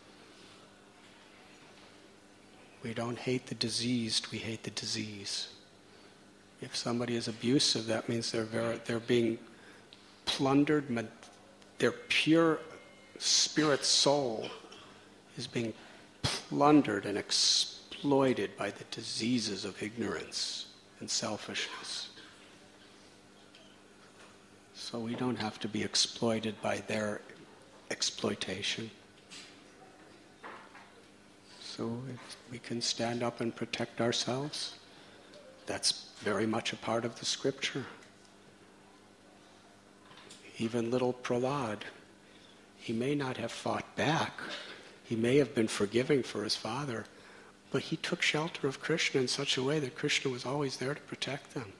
We don't hate the diseased, we hate the disease. If somebody is abusive, that means they're being plundered. Their pure spirit soul is being plundered and exploited by the diseases of ignorance and selfishness. So we don't have to be exploited by their exploitation. So if we can stand up and protect ourselves, that's very much a part of the scripture. Even little Prahlad, he may not have fought back. He may have been forgiving for his father, but he took shelter of Krishna in such a way that Krishna was always there to protect them.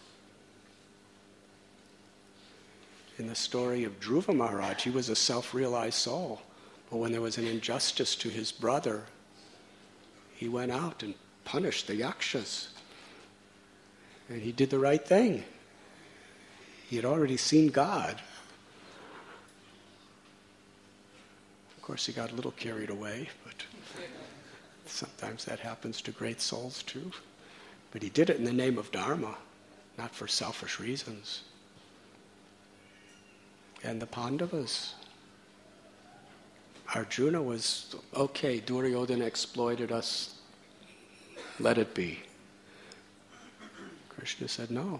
In the story of Dhruva Maharaj, he was a self-realized soul, but when there was an injustice to his brother, he went out and punished the yakshas. And he did the right thing. He had already seen God. Of course, he got a little carried away, but sometimes that happens to great souls too. But he did it in the name of Dharma, not for selfish reasons. And the Pandavas. Arjuna was, okay, Duryodhana exploited us, let it be. Krishna said, no.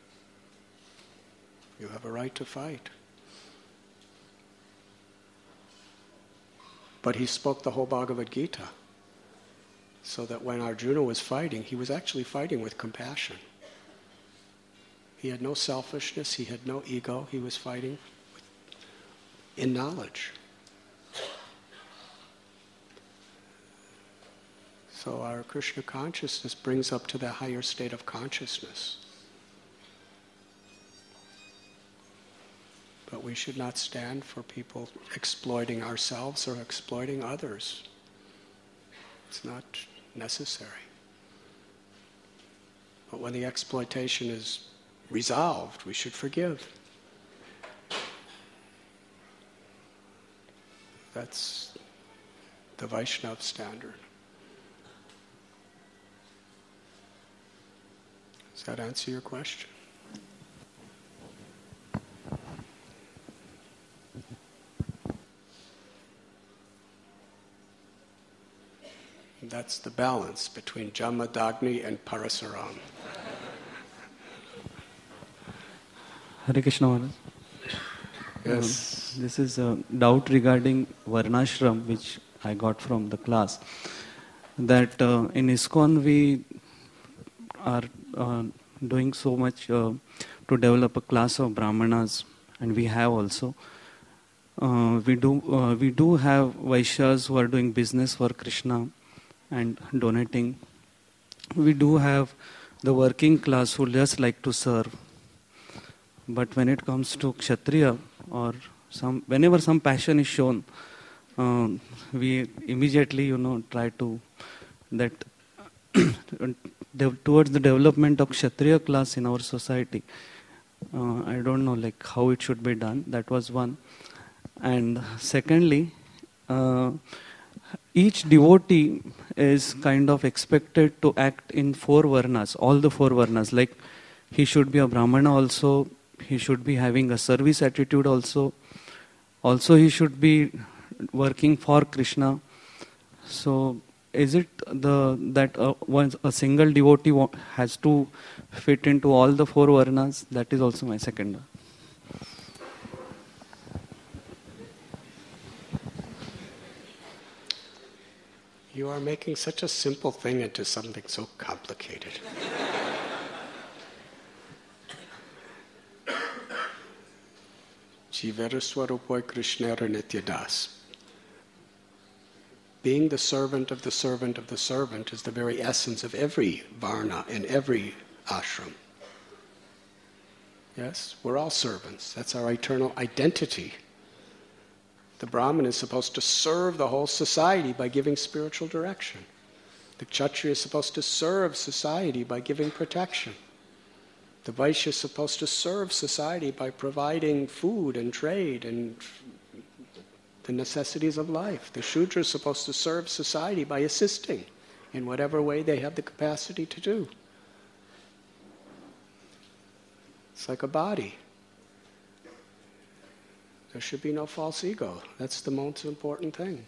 You have a right to fight. But he spoke the whole Bhagavad Gita, so that when Arjuna was fighting, he was actually fighting with compassion. He had no selfishness, he had no ego, he was fighting in knowledge. So our Krishna consciousness brings up to the higher state of consciousness. But we should not stand for people exploiting ourselves or exploiting others. It's not necessary. But when the exploitation is resolved, we should forgive. That's the Vaishnava standard. Does that answer your question? That's the balance between Jamadagni and Parasaram. Hare Krishna Maharaj. Yes. This is a doubt regarding Varnashram, which I got from the class. That in ISKCON we are doing so much to develop a class of Brahmanas, and we have also. We do have Vaishyas who are doing business for Krishna and donating. We do have the working class who just like to serve. But when it comes to Kshatriya, or whenever some passion is shown, we immediately, try to that towards the development of Kshatriya class in our society. I don't know how it should be done. That was one. And secondly, each devotee is kind of expected to act in 4 varnas, all the 4 varnas. Like he should be a Brahmana also, he should be having a service attitude also. Also, he should be working for Krishna. So, is it once a single devotee has to fit into all the four varnas? That is also my second. You are making such a simple thing into something so complicated. Jivera Swarupoy Krishnera Nityadas. Being the servant of the servant of the servant is the very essence of every varna and every ashram. Yes, we're all servants. That's our eternal identity. The Brahmin is supposed to serve the whole society by giving spiritual direction. The Kshatriya is supposed to serve society by giving protection. The Vaishya is supposed to serve society by providing food and trade and the necessities of life. The Shudra is supposed to serve society by assisting in whatever way they have the capacity to do. It's like a body. There should be no false ego. That's the most important thing.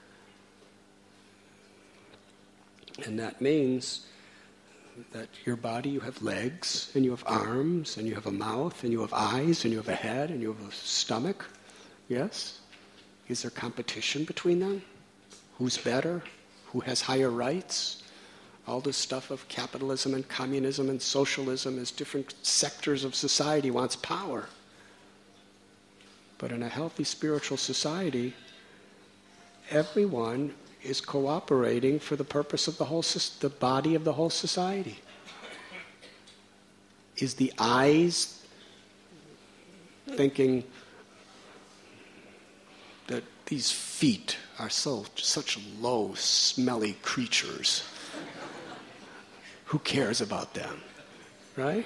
And that means that your body, you have legs, and you have arms, and you have a mouth, and you have eyes, and you have a head, and you have a stomach. Yes? Is there competition between them? Who's better? Who has higher rights? All this stuff of capitalism and communism and socialism as different sectors of society wants power. But in a healthy spiritual society, everyone is cooperating for the purpose of the body of the whole society. Is the eyes thinking that these feet are such low, smelly creatures? Who cares about them? Right?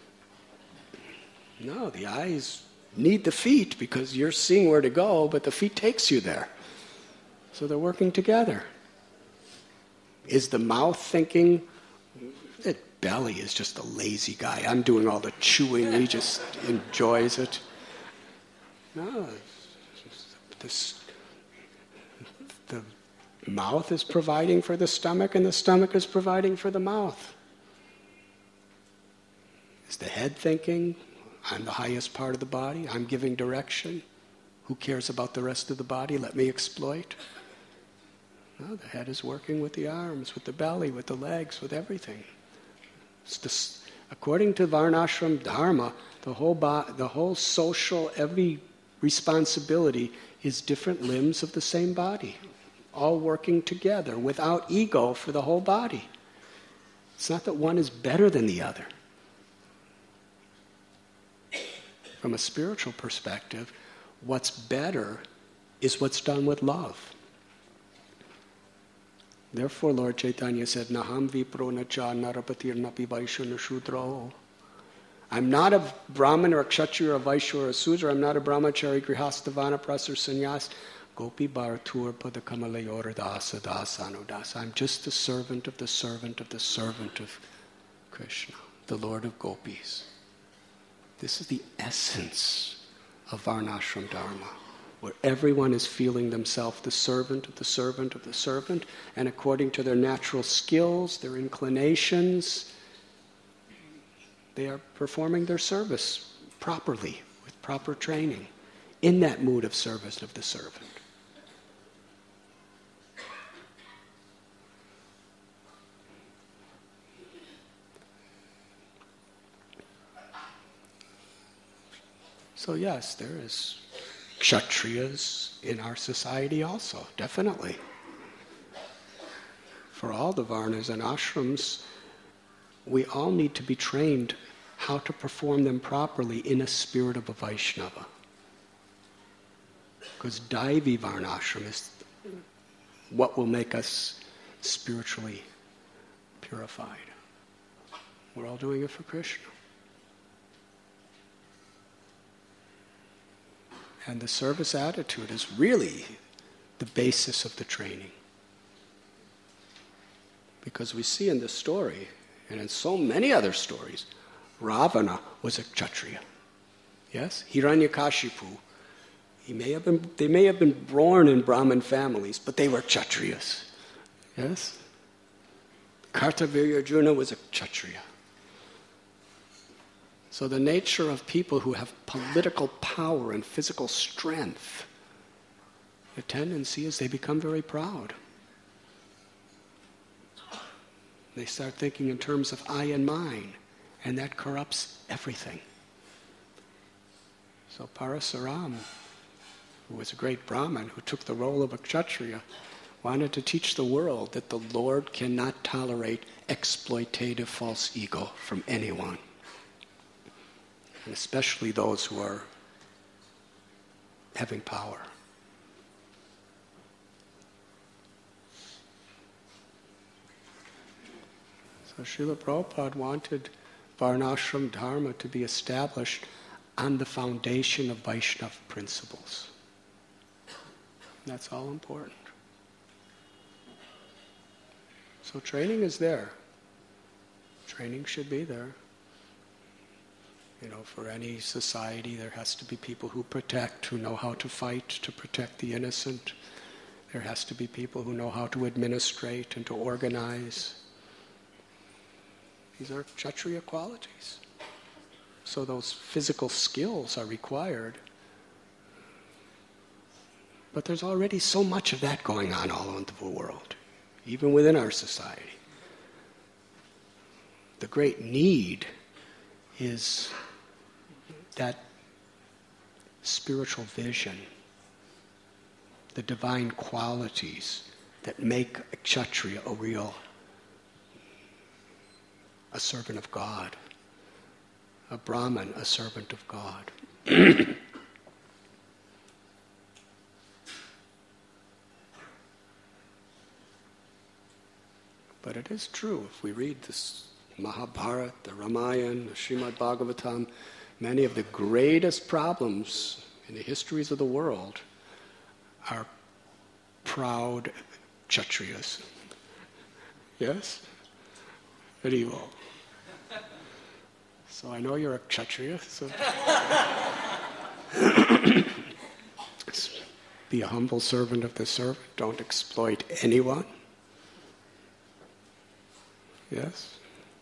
No, the eyes need the feet because you're seeing where to go, but the feet takes you there. So they're working together. Is the mouth thinking, that belly is just a lazy guy. I'm doing all the chewing. He just enjoys it. No. The mouth is providing for the stomach and the stomach is providing for the mouth. Is the head thinking, I'm the highest part of the body, I'm giving direction. Who cares about the rest of the body? Let me exploit. No, the head is working with the arms, with the belly, with the legs, with everything. According to Varnashram Dharma, the whole social, every responsibility is different limbs of the same body, all working together without ego for the whole body. It's not that one is better than the other. From a spiritual perspective, what's better is what's done with love. Therefore, Lord Chaitanya said, Naham vipro nacha narapatir napi vaishya nashudro. I'm not a Brahmin or a Kshatriya or a Vaishya or a Sudra. I'm not a Brahmachari, Grihastha, Vanaprastha, or Sannyas. Gopi Bharatur Padakamalayora Dasa Dasanudas. I'm just the servant of the servant of the servant of Krishna, the Lord of Gopis. This is the essence of Varnashram Dharma, where everyone is feeling themselves the servant of the servant of the servant, and according to their natural skills, their inclinations, they are performing their service properly, with proper training, in that mood of service of the servant. So yes, there is Kshatriyas in our society also, definitely. For all the Varnas and Ashrams, we all need to be trained how to perform them properly in a spirit of a Vaishnava. Because Daivi Varnashram is what will make us spiritually purified. We're all doing it for Krishna. And the service attitude is really the basis of the training. Because we see in this story, and in so many other stories, Ravana was a Kshatriya. Yes? Hiranyakashipu. They may have been born in Brahmin families, but they were Kshatriyas. Yes? Kartavirya Arjuna was a Kshatriya. So the nature of people who have political power and physical strength, the tendency is they become very proud. They start thinking in terms of I and mine, and that corrupts everything. So Parasaram, who was a great Brahmin, who took the role of a Kshatriya, wanted to teach the world that the Lord cannot tolerate exploitative false ego from anyone, and especially those who are having power. So Srila Prabhupada wanted Varnashram Dharma to be established on the foundation of Vaishnava principles. That's all important. So training is there. Training should be there. For any society, there has to be people who protect, who know how to fight to protect the innocent. There has to be people who know how to administrate and to organize. These are Kshatriya qualities. So those physical skills are required. But there's already so much of that going on all over the world, even within our society. The great need is that spiritual vision, the divine qualities that make a Kshatriya a servant of God, a Brahmin, a servant of God. But it is true, if we read this Mahabharata, the Ramayana, the Srimad Bhagavatam, many of the greatest problems in the histories of the world are proud Kshatriyas. Yes? Very well. So I know you're a Kshatriya, so be a humble servant of the servant. Don't exploit anyone. Yes?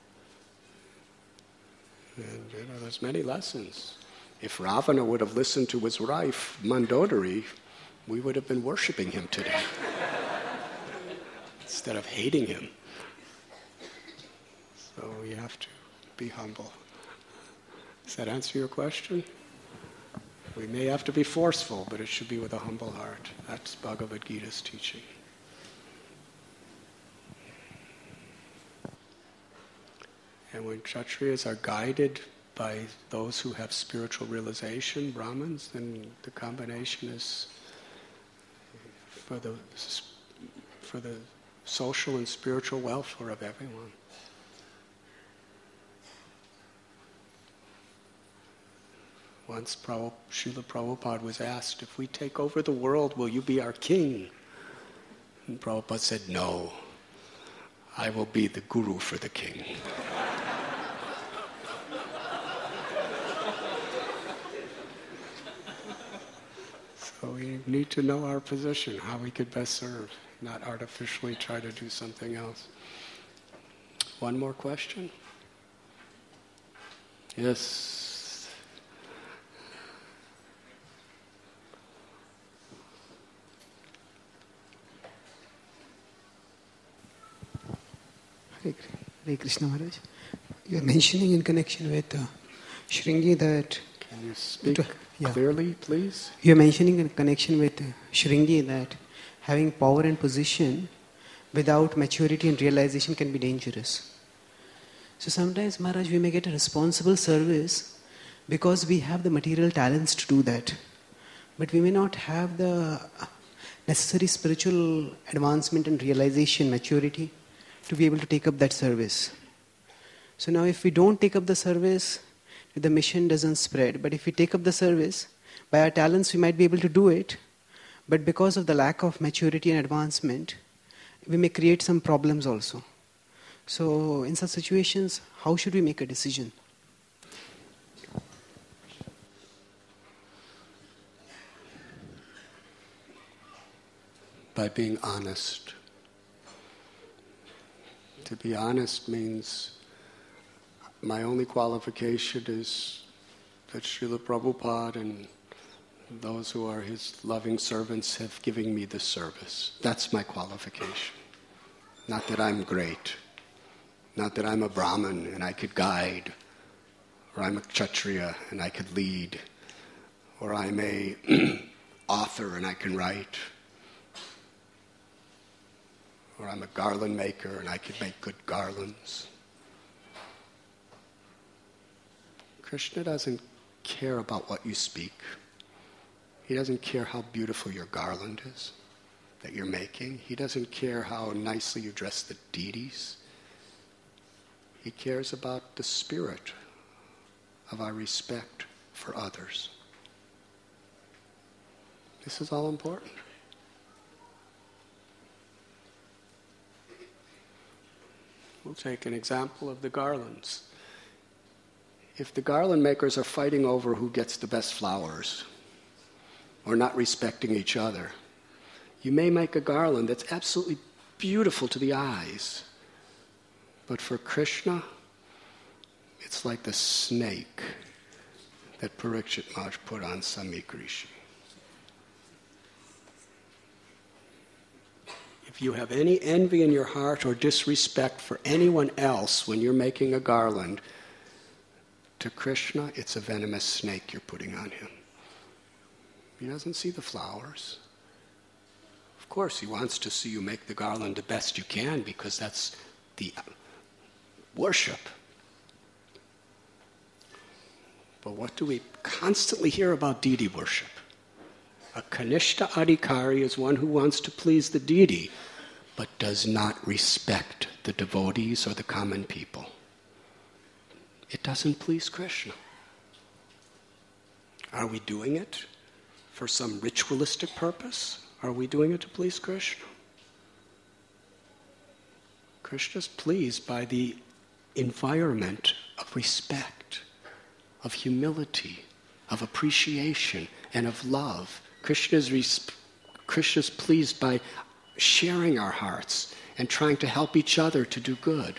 And there's many lessons. If Ravana would have listened to his wife, Mandodari, we would have been worshipping him today. Instead of hating him. So we have to be humble. Does that answer your question? We may have to be forceful, but it should be with a humble heart. That's Bhagavad Gita's teaching. And when Kshatriyas are guided by those who have spiritual realization, Brahmins, then the combination is for the social and spiritual welfare of everyone. Once Srila Prabhupada was asked, if we take over the world, will you be our king? And Prabhupada said, no, I will be the guru for the king. So we need to know our position, how we could best serve, not artificially try to do something else. One more question? Yes. Hare Krishna Maharaj. You are mentioning in connection with Shringi that... Can you speak clearly, please? You are mentioning in connection with Shringi that having power and position without maturity and realization can be dangerous. So sometimes, Maharaj, we may get a responsible service because we have the material talents to do that. But we may not have the necessary spiritual advancement and realization, maturity, to be able to take up that service. So now if we don't take up the service, the mission doesn't spread. But if we take up the service, by our talents we might be able to do it, but because of the lack of maturity and advancement, we may create some problems also. So in such situations, how should we make a decision? by being honest. To be honest means my only qualification is that Srila Prabhupada and those who are his loving servants have given me this service. That's my qualification. Not that I'm great. Not that I'm a Brahmin and I could guide. Or I'm a Kshatriya and I could lead. Or I'm a author and I can write. Or I'm a garland maker and I could make good garlands. Krishna doesn't care about what you speak. He doesn't care how beautiful your garland is that you're making. He doesn't care how nicely you dress the deities. He cares about the spirit of our respect for others. This is all important. We'll take an example of the garlands. If the garland makers are fighting over who gets the best flowers, or not respecting each other, you may make a garland that's absolutely beautiful to the eyes. But for Krishna, it's like the snake that Parikshit Maharaj put on Samik Rishi. If you have any envy in your heart or disrespect for anyone else when you're making a garland, to Krishna, it's a venomous snake you're putting on him. He doesn't see the flowers. Of course, he wants to see you make the garland the best you can because that's the worship. But what do we constantly hear about deity worship? A Kanishta Adhikari is one who wants to please the deity, but does not respect the devotees or the common people. It doesn't please Krishna. Are we doing it for some ritualistic purpose? Are we doing it to please Krishna? Krishna's pleased by the environment of respect, of humility, of appreciation, and of love. Krishna's pleased by sharing our hearts and trying to help each other to do good.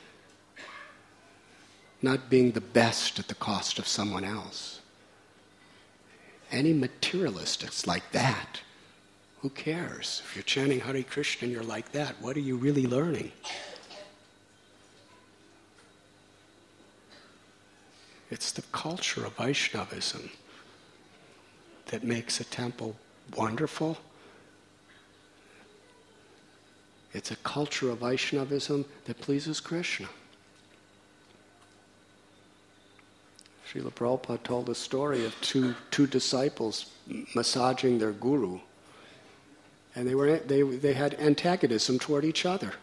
Not being the best at the cost of someone else. Any materialist that's like that, who cares? If you're chanting Hare Krishna and you're like that, what are you really learning? It's the culture of Vaishnavism that makes a temple wonderful. It's a culture of Vaishnavism that pleases Krishna. Srila Prabhupada told a story of two disciples massaging their guru, and they had antagonism toward each other.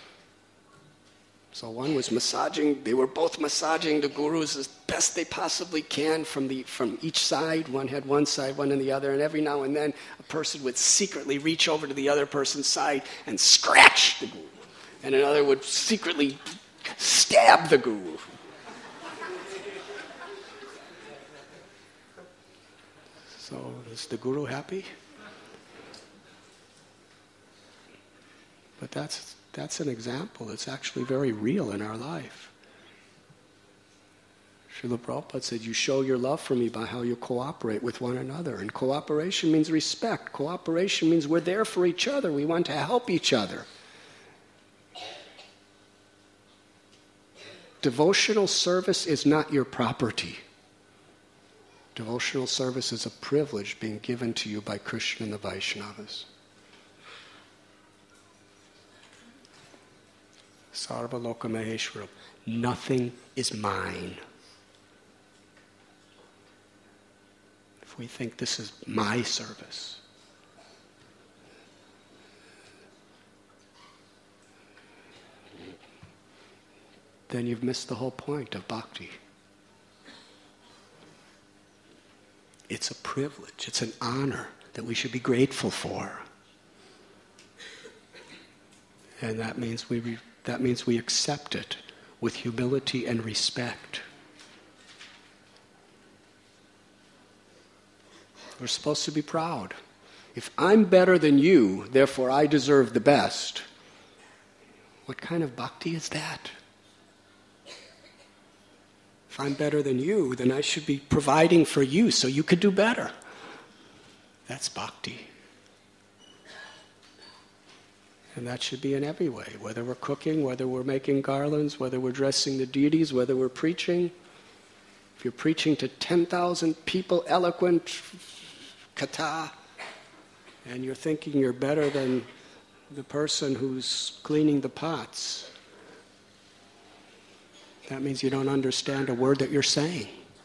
So one was they were both massaging the gurus as best they possibly can from each side. One had one side, one on the other, and every now and then a person would secretly reach over to the other person's side and scratch the guru, and another would secretly stab the guru. So is the guru happy? But that's an example that's actually very real in our life. Srila Prabhupada said, you show your love for me by how you cooperate with one another. And cooperation means respect. Cooperation means we're there for each other. We want to help each other. Devotional service is not your property. Devotional service is a privilege being given to you by Krishna and the Vaishnavas. Sarva Loka Maheshwaram. Nothing is mine. If we think this is my service, then you've missed the whole point of bhakti. It's a privilege, it's an honor that we should be grateful for. And that means we accept it with humility and respect. We're supposed to be proud. If I'm better than you, therefore I deserve the best, what kind of bhakti is that? If I'm better than you, then I should be providing for you so you could do better. That's bhakti. And that should be in every way, whether we're cooking, whether we're making garlands, whether we're dressing the deities, whether we're preaching. If you're preaching to 10,000 people, eloquent, katha, and you're thinking you're better than the person who's cleaning the pots, that means you don't understand a word that you're saying.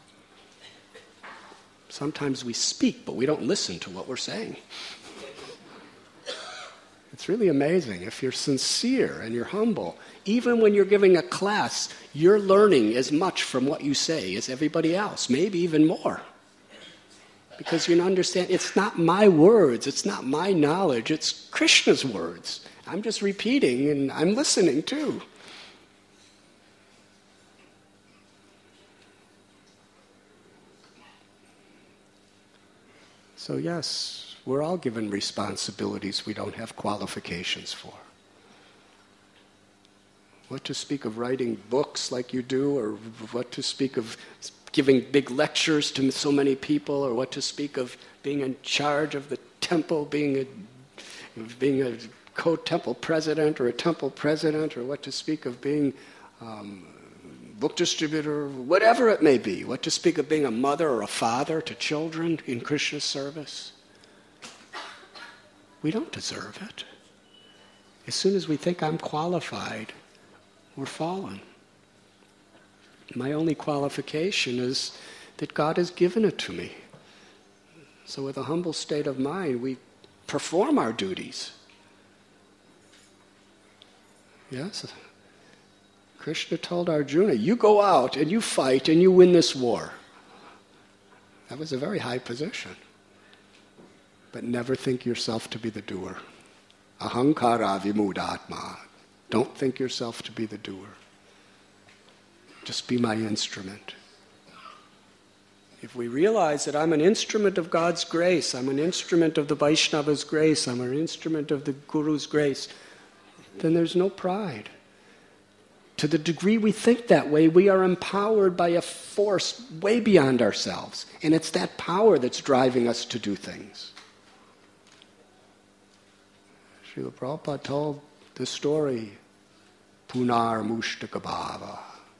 Sometimes we speak, but we don't listen to what we're saying. It's really amazing. If you're sincere and you're humble, even when you're giving a class, you're learning as much from what you say as everybody else, maybe even more. Because you understand, it's not my words, it's not my knowledge, it's Krishna's words. I'm just repeating and I'm listening too. So yes, we're all given responsibilities we don't have qualifications for. What to speak of writing books like you do, or what to speak of giving big lectures to so many people, or what to speak of being in charge of the temple, being a co-temple president or a temple president, or what to speak of being book distributor, whatever it may be, what to speak of being a mother or a father to children in Krishna's service. We don't deserve it. As soon as we think I'm qualified, we're fallen. My only qualification is that God has given it to me. So with a humble state of mind, we perform our duties. Yes? Krishna told Arjuna, you go out and you fight and you win this war. That was a very high position. But never think yourself to be the doer. Ahankara vimudatma. Don't think yourself to be the doer. Just be my instrument. If we realize that I'm an instrument of God's grace, I'm an instrument of the Vaishnava's grace, I'm an instrument of the Guru's grace, then there's no pride. To the degree we think that way, we are empowered by a force way beyond ourselves. And it's that power that's driving us to do things. Srila Prabhupada told the story, Punar Mushtaka Bhava,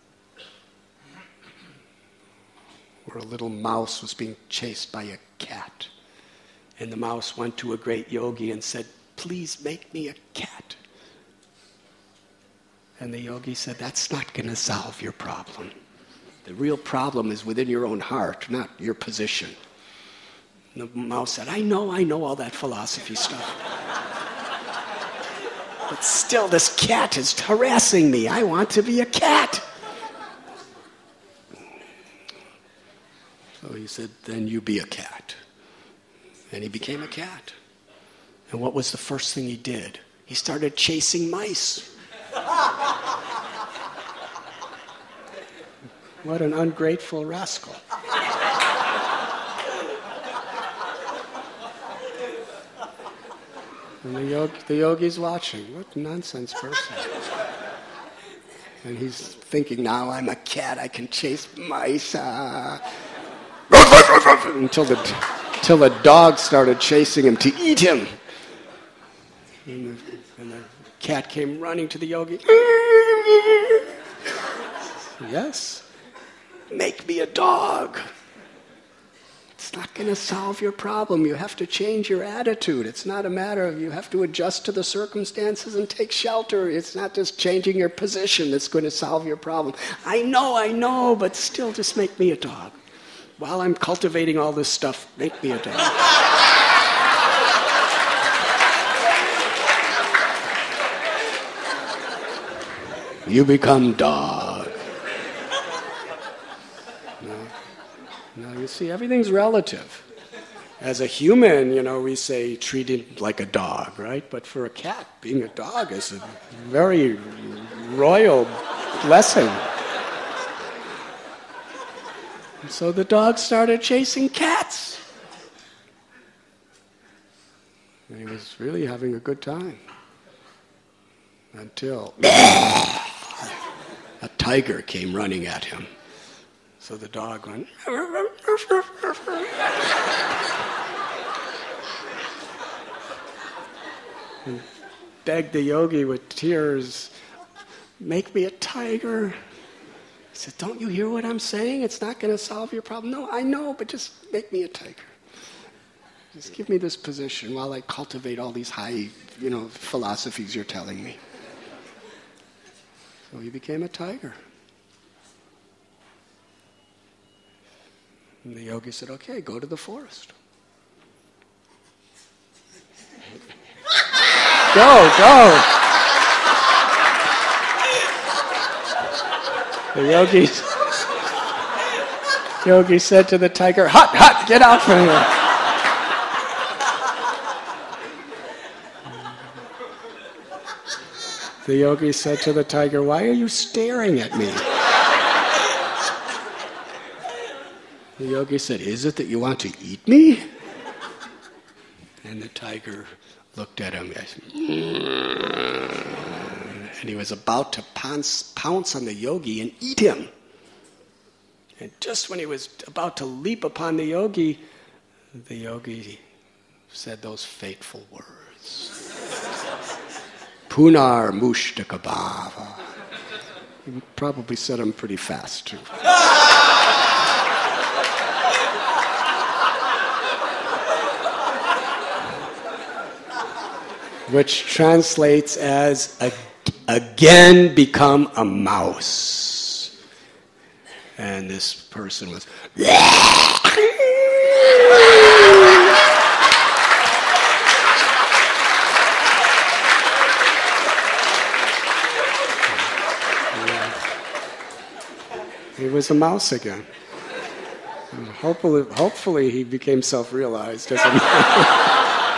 where a little mouse was being chased by a cat. And the mouse went to a great yogi and said, please make me a cat. And the yogi said, that's not going to solve your problem. The real problem is within your own heart, not your position. And the mouse said, I know all that philosophy stuff. But still, this cat is harassing me. I want to be a cat. So he said, then you be a cat. And he became a cat. And what was the first thing he did? He started chasing mice. What an ungrateful rascal. And the yogi's watching. What nonsense person. And he's thinking, now I'm a cat, I can chase mice. Until the dog started chasing him to eat him. And the cat came running to the yogi. Yes, make me a dog. It's not going to solve your problem. You have to change your attitude. It's not a matter of you have to adjust to the circumstances and take shelter. It's not just changing your position that's going to solve your problem. I know, but still just make me a dog. While I'm cultivating all this stuff, make me a dog. You become dog. No, you see, everything's relative. As a human, we say treat it like a dog, right? But for a cat, being a dog is a very royal blessing. And so the dog started chasing cats. he was really having a good time. Until a tiger came running at him. So the dog went... and begged the yogi with tears, "Make me a tiger." He said, "Don't you hear what I'm saying? It's not going to solve your problem." "No, I know, but just make me a tiger. Just give me this position while I cultivate all these high, philosophies you're telling me." So he became a tiger. And the yogi said, "Okay, go to the forest." Go! The yogi said to the tiger, "Hut, get out from here." The yogi said to the tiger, "Why are you staring at me?" The yogi said, "Is it that you want to eat me?" And the tiger looked at him, and he was about to pounce on the yogi and eat him. And just when he was about to leap upon the yogi said those fateful words. Punar Mushtakabhava. He probably said them pretty fast, too. Which translates as, again become a mouse. And this person was... He was a mouse again. And hopefully he became self-realized as a mouse.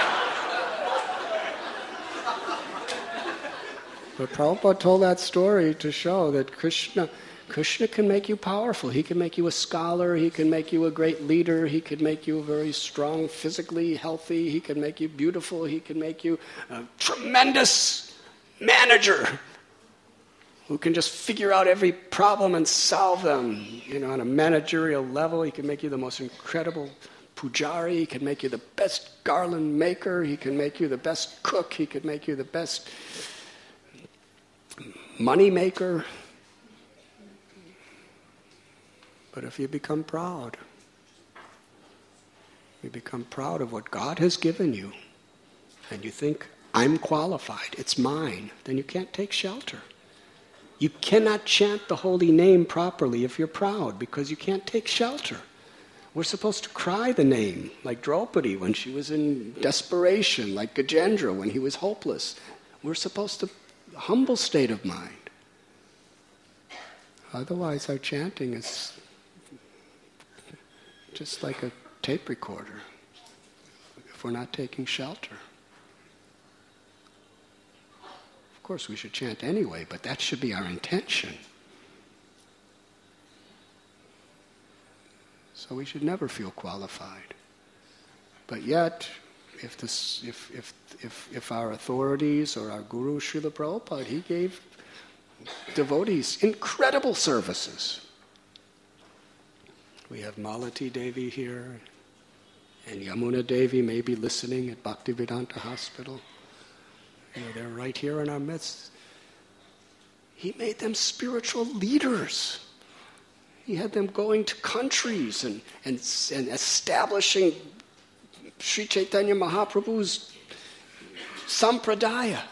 But Prabhupada told that story to show that Krishna can make you powerful. He can make you a scholar. He can make you a great leader. He can make you very strong, physically healthy. He can make you beautiful. He can make you a tremendous manager who can just figure out every problem and solve them. On a managerial level, he can make you the most incredible pujari. He can make you the best garland maker. He can make you the best cook. He could make you the best money maker. But if you become proud of what God has given you, and you think, "I'm qualified, it's mine," then you can't take shelter. You cannot chant the holy name properly if you're proud, because you can't take shelter. We're supposed to cry the name, like Draupadi when she was in desperation, like Gajendra when he was hopeless. We're supposed to humble state of mind. Otherwise, our chanting is just like a tape recorder if we're not taking shelter. Of course, we should chant anyway, but that should be our intention. So we should never feel qualified. But yet, if our authorities or our Guru Srila Prabhupada, he gave devotees incredible services. We have Malati Devi here, and Yamuna Devi may be listening at Bhaktivedanta Hospital. They're right here in our midst. He made them spiritual leaders. He had them going to countries and establishing Sri Chaitanya Mahaprabhu's sampradaya.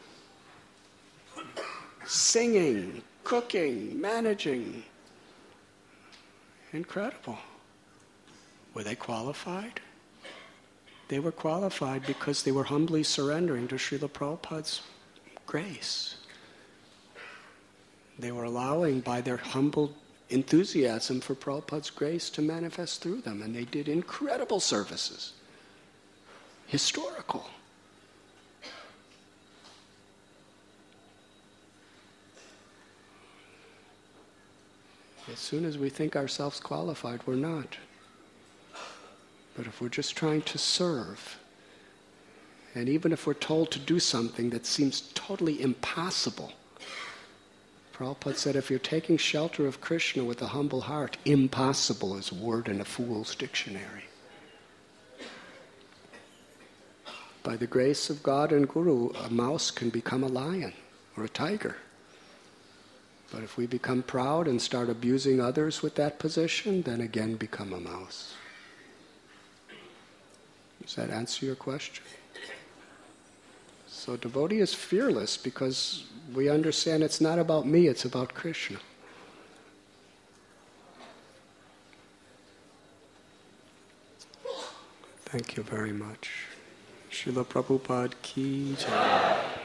Singing, cooking, managing. Incredible. Were they qualified? They were qualified because they were humbly surrendering to Srila Prabhupada's grace. They were allowing, by their humble enthusiasm for Prabhupada's grace, to manifest through them. And they did incredible services. Historical. As soon as we think ourselves qualified, we're not. But if we're just trying to serve, And even if we're told to do something that seems totally impossible, Prabhupada said if you're taking shelter of Krishna with a humble heart, impossible is a word in a fool's dictionary. By the grace of God and Guru, a mouse can become a lion or a tiger. But if we become proud and start abusing others with that position, then again become a mouse. Does that answer your question? So devotee is fearless because we understand it's not about me, it's about Krishna. Thank you very much. Srila Prabhupada ki jai.